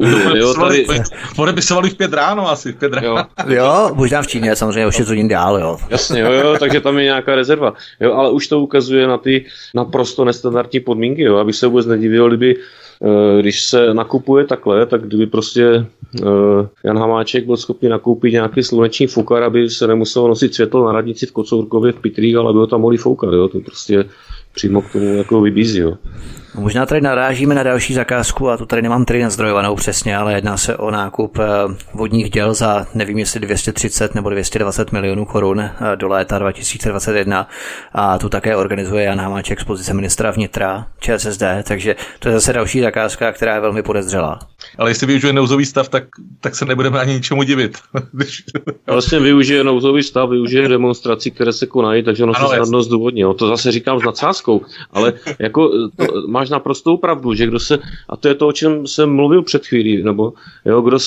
podepisovali v 5 ráno asi. Jo, možná v Číně, samozřejmě o 6 hodin dál, jo. Jasně, jo, takže tam je nějaká rezerva. Jo, ale už to ukazuje na ty naprosto nestandardní podmínky, jo. Abych se vůbec nedivil, když se nakupuje takhle, tak kdyby prostě Jan Hamáček byl schopný nakoupit nějaký sluneční fukar, aby se nemuselo nosit světlo na radnici v Kocourkově v Pitrích, ale aby ho tam mohli foukat, jo. To prostě přímo k tomu jako vybízí, jo. Možná tady narážíme na další zakázku, a tu tady nemám tady nazdrojovanou přesně, ale jedná se o nákup vodních děl za, nevím jestli 230 nebo 220 milionů korun do léta 2021, a tu také organizuje Jan Hamáček z pozice ministra vnitra ČSSD, takže to je zase další zakázka, která je velmi podezřelá. Ale jestli využije nouzový stav, tak se nebudeme ani ničemu divit. Vlastně využije nouzový stav, využije demonstrací, které se konají, takže ono se snadno zdůvodní. To zase říkám s nadsázkou, ale jako máš naprostou pravdu, že a to je to, o čem jsem mluvil před chvílí, nebo jo, kdo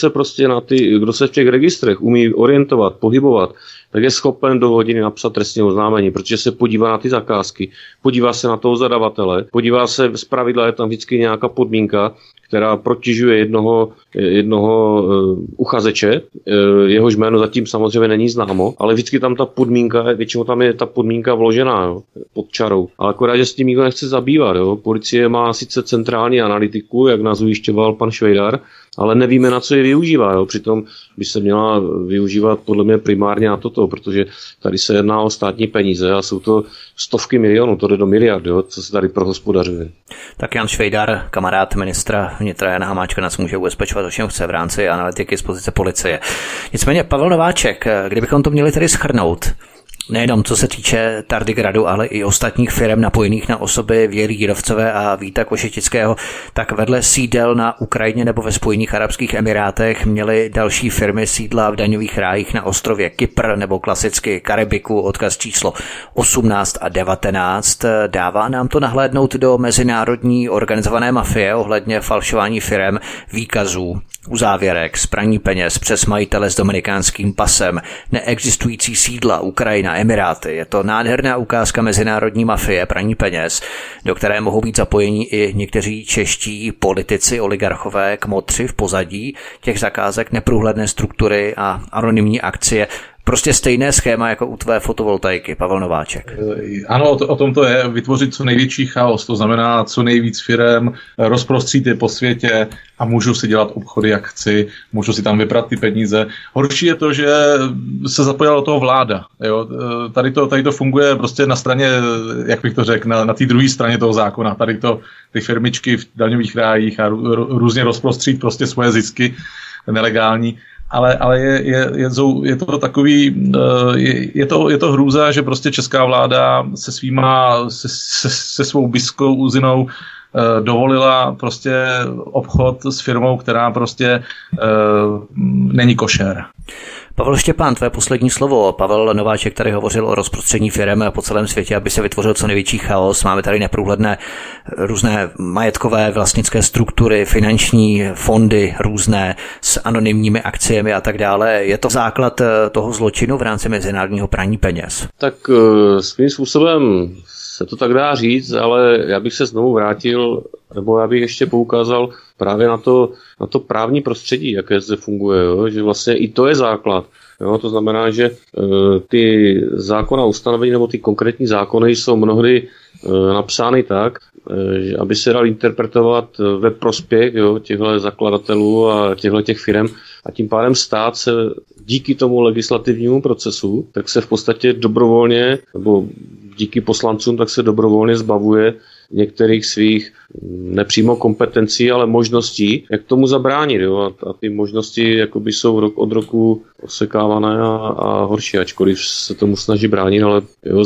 se v těch registrech umí orientovat, pohybovat, tak je schopen do hodiny napsat trestní oznámení, protože se podívá na ty zakázky, podívá se na toho zadavatele, podívá se, zpravidla je tam vždycky nějaká podmínka, která protěžuje jednoho uchazeče, jehož jméno zatím samozřejmě není známo, ale vždycky tam ta podmínka, většinou tam je ta podmínka vložená, jo, pod čarou. Ale akorát, že s tím nikdo nechce zabývat. Jo. Policie má sice centrální analytiku, jak nás ujišťoval pan Švejdar, ale nevíme, na co je využívá. Jo. Přitom by se měla využívat podle mě primárně na toto, protože tady se jedná o státní peníze a jsou to stovky milionů, to jde do miliard, jo, co se tady prohospodařuje. Tak Jan Švejdar, kamarád ministra vnitra Jana Hamáčka, nás může ubezpečovat, o čem chce v rámci analytiky z pozice policie. Nicméně Pavel Nováček, kdybychom to měli tedy shrnout, nejenom co se týče Tardigradu, ale i ostatních firm napojených na osoby Věry Jírovcové a Víta Košetického, tak vedle sídel na Ukrajině nebo ve Spojených arabských emirátech měly další firmy sídla v daňových rájích na ostrově Kypr nebo klasicky Karibiku, odkaz číslo 18 a 19. Dává nám to nahlédnout do mezinárodní organizované mafie ohledně falšování firem, výkazů, uzávěrek, praní peněz přes majitele s dominikánským pasem, neexistující sídla Ukrajina, Emiráty. Je to nádherná ukázka mezinárodní mafie, praní peněz, do které mohou být zapojeni i někteří čeští politici, oligarchové, kmotři v pozadí těch zakázek, neprůhledné struktury a anonymní akcie. Prostě stejné schéma jako u tvé fotovoltaiky, Pavel Nováček. Ano, o tom to je, vytvořit co největší chaos, to znamená co nejvíc firem, rozprostřít je po světě a můžu si dělat obchody, jak chci, můžu si tam vyprat ty peníze. Horší je to, že se zapojila do toho vláda. Jo? Tady to funguje prostě na straně, jak bych to řekl, na té druhé straně toho zákona. Ty firmičky v daňových rájích a různě rozprostřít prostě svoje zisky nelegální. ale je to takový, je to hrůza, že prostě česká vláda se svou biskou úzinou dovolila prostě obchod s firmou, která prostě není košer. Pavel Štěpán, tvé poslední slovo. Pavel Nováček tady hovořil o rozprostření firem po celém světě, aby se vytvořil co největší chaos. Máme tady neprůhledné různé majetkové vlastnické struktury, finanční fondy různé s anonymními akciemi a tak dále. Je to základ toho zločinu v rámci mezinárodního praní peněz? Tak svým způsobem se to tak dá říct, ale já bych se znovu vrátil, nebo já bych ještě poukázal právě na to právní prostředí, jaké zde funguje, jo? Že vlastně i to je základ. Jo? To znamená, že ty zákona ustanovení nebo ty konkrétní zákony jsou mnohdy napsány tak, že aby se dal interpretovat ve prospěch těchto zakladatelů a těchto firm a tím pádem stát se díky tomu legislativnímu procesu, tak se v podstatě dobrovolně, nebo díky poslancům, tak se dobrovolně zbavuje některých svých nepřímo kompetencí, ale možností, jak tomu zabránit. Jo? A ty možnosti jakoby jsou rok od roku osekávané a horší, ačkoliv se tomu snaží bránit, ale jo,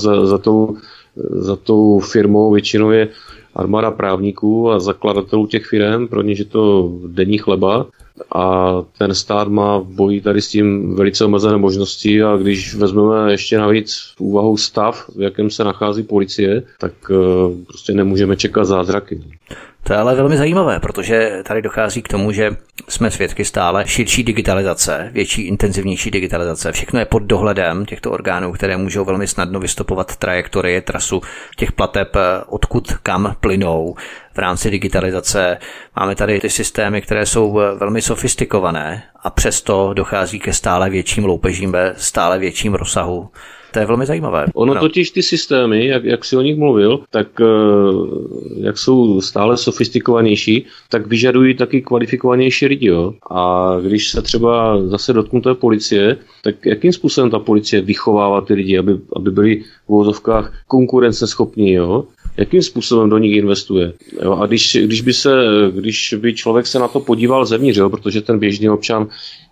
za tou firmou většinou je armáda právníků a zakladatelů těch firm, pro ně je to denní chleba a ten stát má v boji tady s tím velice omezené možnosti a když vezmeme ještě navíc v úvahu stav, v jakém se nachází policie, tak prostě nemůžeme čekat zázraky. To je ale velmi zajímavé, protože tady dochází k tomu, že jsme svědky stále širší digitalizace, větší, intenzivnější digitalizace. Všechno je pod dohledem těchto orgánů, které můžou velmi snadno vystopovat trajektorie, trasu těch plateb, odkud kam plynou. V rámci digitalizace máme tady ty systémy, které jsou velmi sofistikované a přesto dochází ke stále větším loupežím ve stále větším rozsahu. To je velmi zajímavé. Ono totiž ty systémy, jak jsi o nich mluvil, tak jak jsou stále sofistikovanější, tak vyžadují taky kvalifikovanější lidi. Jo? A když se třeba zase dotknu té policie, tak jakým způsobem ta policie vychovává ty lidi, aby byli v uvozovkách konkurenceschopní, jo? Jakým způsobem do nich investuje. Jo? A když by člověk se na to podíval zevnitř, jo? Protože ten běžný občan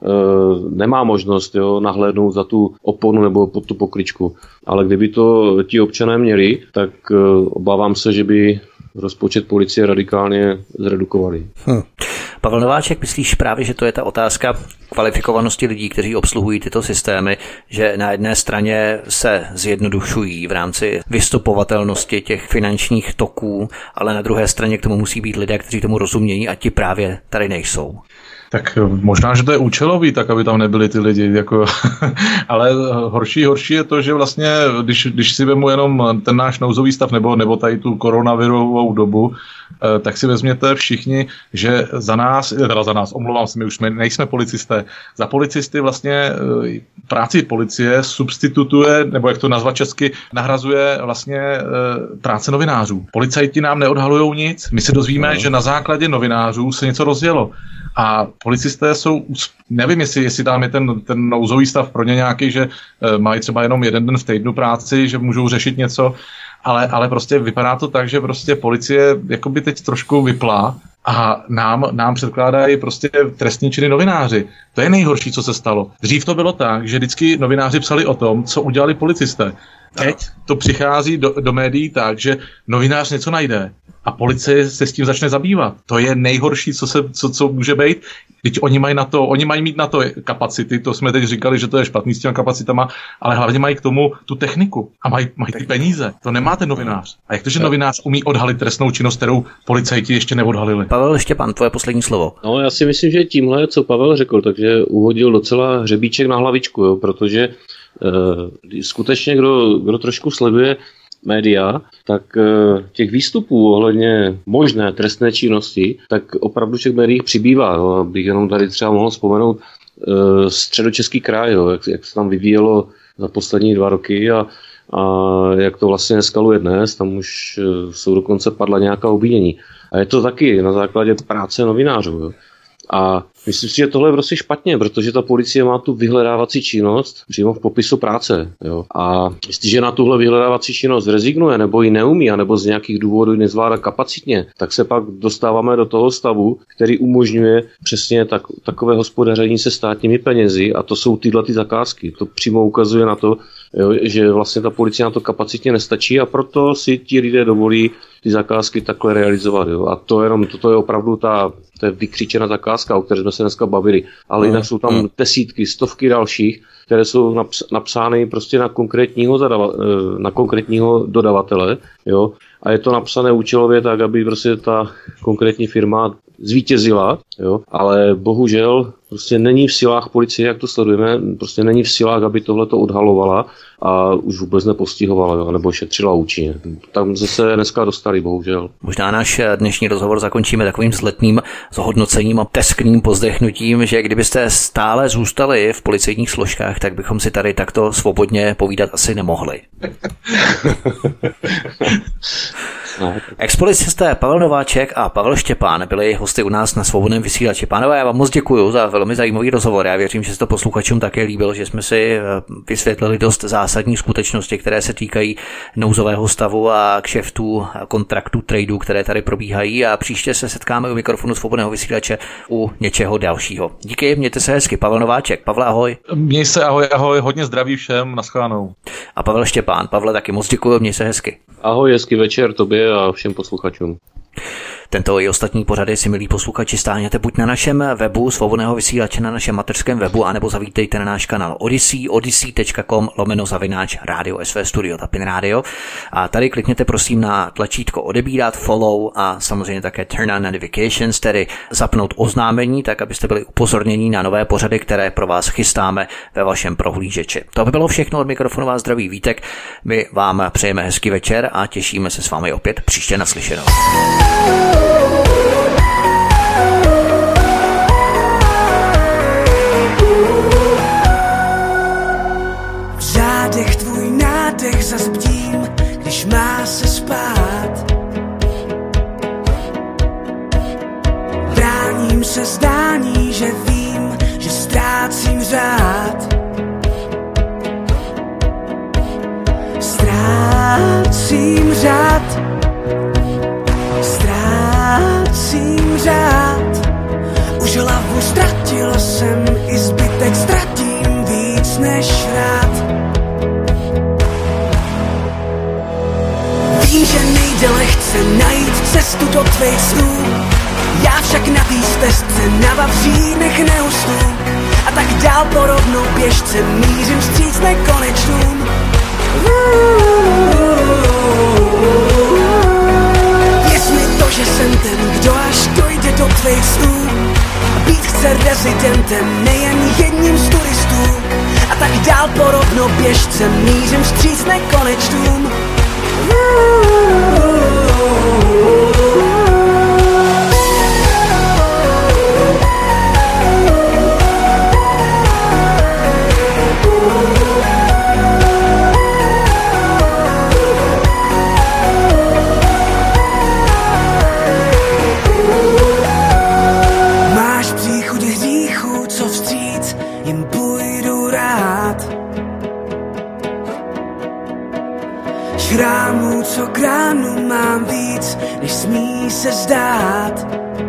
nemá možnost nahlédnout za tu oponu nebo pod tu pokličku. Ale kdyby to ti občané měli, tak obávám se, že by rozpočet policie radikálně zredukovali. Pavel Nováček, myslíš právě, že to je ta otázka kvalifikovanosti lidí, kteří obsluhují tyto systémy, že na jedné straně se zjednodušují v rámci vystopovatelnosti těch finančních toků, ale na druhé straně k tomu musí být lidé, kteří tomu rozumějí a ti právě tady nejsou? Tak možná, že to je účelový, tak aby tam nebyli ty lidi, jako, ale horší je to, že vlastně, když si vemu jenom ten náš nouzový stav nebo tady tu koronavirovou dobu, tak si vezměte všichni, že za nás, omlouvám se, my už nejsme policisté, za policisty vlastně práci policie substitutuje, nebo jak to nazvat česky, nahrazuje vlastně práce novinářů. Policajti nám neodhalujou nic, my se dozvíme, že na základě novinářů se něco rozjelo. A policisté jsou, nevím, jestli tam je ten nouzový stav pro ně nějaký, že mají třeba jenom jeden den v týdnu práci, že můžou řešit něco, ale prostě vypadá to tak, že prostě policie jakoby teď trošku vypla a nám předkládají prostě trestní činy novináři. To je nejhorší, co se stalo. Dřív to bylo tak, že vždycky novináři psali o tom, co udělali policisté. Teď to přichází do médií tak, že novinář něco najde a policie se s tím začne zabývat. To je nejhorší, co může být. Teď oni mají mít na to kapacity, to jsme teď říkali, že to je špatný s těmi kapacitama, ale hlavně mají k tomu tu techniku a mají ty peníze. To nemá ten novinář. A jak to, že novinář umí odhalit trestnou činnost, kterou policajti ještě neodhalili? Pavel Štěpán, tvoje poslední slovo. No, já si myslím, že tímhle, co Pavel řekl, takže uhodil docela hřebíček na hlavičku, jo, protože skutečně, kdo trošku sleduje média, tak těch výstupů ohledně možné trestné činnosti, tak opravdu těch médiích přibývá. Jo. Abych jenom tady třeba mohl vzpomenout Středočeský kraj, jo, jak se tam vyvíjelo za poslední 2 roky a jak to vlastně eskaluje dnes, tam už jsou dokonce padla nějaká obvinění. A je to taky na základě práce novinářů. Jo. A Myslím si, že tohle je prostě špatně, protože ta policie má tu vyhledávací činnost přímo v popisu práce. Jo. A jestliže na tuhle vyhledávací činnost rezignuje, nebo ji neumí, nebo z nějakých důvodů ji nezvládá kapacitně, tak se pak dostáváme do toho stavu, který umožňuje přesně takové hospodaření se státními penězi, a to jsou tyhle ty zakázky. To přímo ukazuje na to, jo, že vlastně ta policie na to kapacitně nestačí, a proto si ti lidé dovolí ty zakázky takhle realizovat. Jo. A toto je opravdu ta vykřičená zakázka, o které jsme se dneska bavili. Ale jinak jsou tam desítky, stovky dalších, které jsou napsány prostě na konkrétního dodavatele. Jo. A je to napsané účelově tak, aby prostě ta konkrétní firma zvítězila, jo. Ale bohužel prostě není v silách policie, jak to sledujeme, prostě není v silách, aby tohleto odhalovala a už vůbec nepostihovala, jo, nebo šetřila účinně. Tam se dneska dostali, bohužel. Možná náš dnešní rozhovor zakončíme takovým vzletným zhodnocením a teskným pozdechnutím, že kdybyste stále zůstali v policejních složkách, tak bychom si tady takto svobodně povídat asi nemohli. Expolicisté Pavel Nováček a Pavel Štěpán byli hosty u nás na Svobodném vysílači. Pánové, já vám moc děkuju za velmi zajímavý rozhovor. Já věřím, že se to posluchačům také líbilo, že jsme si vysvětlili dost zásadní skutečnosti, které se týkají nouzového stavu a kšeftů, kontraktů, tradeů, které tady probíhají, a příště se setkáme u mikrofonu Svobodného vysílače u něčeho dalšího. Díky, mějte se hezky. Pavel Nováček. Pavle, ahoj. Měj se, ahoj, hodně zdraví všem, naschledanou. A Pavel Štěpán. Pavle, taky moc děkuju, měj se hezky. Ahoj, hezký večer tobě a všem posluchačům. Tento i ostatní pořady si, milí posluchači, stáhněte buď na našem webu Svobodného vysílače, na našem mateřském webu, anebo zavítejte na náš kanál Odyssey, odyssey.com/Radio SV Studio Tapin Radio. A tady klikněte prosím na tlačítko odebírat, follow a samozřejmě také turn on notifications, tedy zapnout oznámení, tak abyste byli upozornění na nové pořady, které pro vás chystáme ve vašem prohlížeči. To by bylo všechno, od mikrofonu vás zdraví Vítek. My vám přejeme hezký večer a těšíme se s vámi opět příště naslyšenou. Zádech tvůj nádech zas bdím, když má se spát. Bráním se zdání, že vím, že ztrácím řád. Ztrácím řád. Ztrácím řád. Už hlavu ztratil jsem, i zbytek ztratím víc než rád. Vím, že nejde lehce najít cestu do tvých snů. Já však na té stezce na vavřínech neusnu. A tak dál po rovnou běžce mířím vstříc nekonečnům. Věř mi to, že jsem ten, kdo až dojde do tvých snů. A být chce rezidentem, nejen jedním z turistů. A tak dál po rovnou běžce mířím vstříc nekonečnům. Máš příchuť hříchu, co vstříc jim půjdu rád. Šrámů, co k ránu mám víc, než smí se zdát.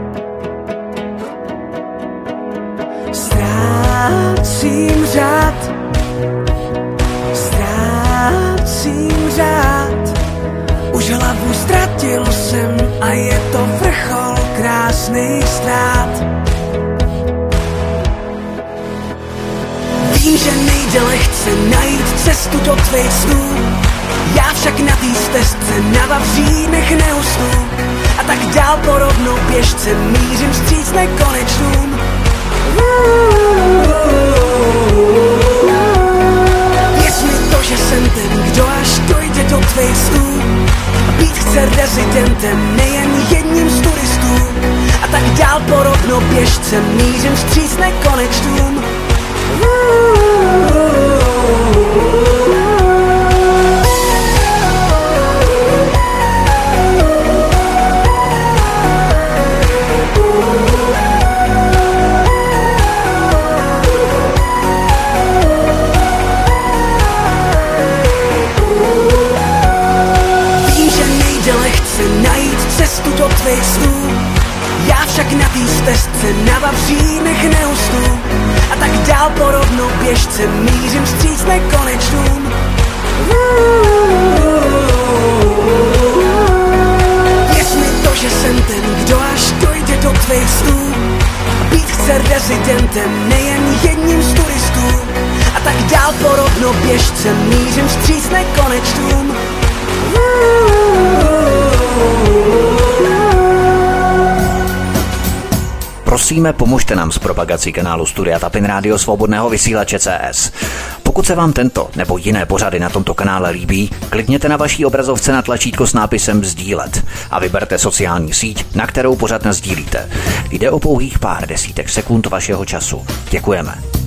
Ztrácím řád. Ztrácím řád. Už hlavu ztratil jsem a je to vrchol krásných ztrát. Vím, že nejde lehce najít cestu do tvých snů. Já však na té stezce na vavřínech neusnu. A tak dál po rovnou běžce mířím vstříc nekonečnům. Věř mi to, že jsem ten, kdo až dojde do tvých snů. A být chce rezidentem, nejen jedním z turistů. A tak dál po rovnou běžce mířím vstříc nekonečnům. vřídnech neusnu a tak dál po rovnou běžce mířím vstříc nekonečnům. Věř mi to, že jsem ten, kdo až dojde do tvých snů a být chce rezidentem, nejen jedním z turistů. A tak dál po rovnou běžce mířím vstříc nekonečnům. Prosíme, pomožte nám s propagací kanálu Studia Tapin Rádio Svobodného vysílače CS. Pokud se vám tento nebo jiné pořady na tomto kanále líbí, klikněte na vaší obrazovce na tlačítko s nápisem sdílet a vyberte sociální síť, na kterou pořad nasdílíte. Jde o pouhých pár desítek sekund vašeho času. Děkujeme.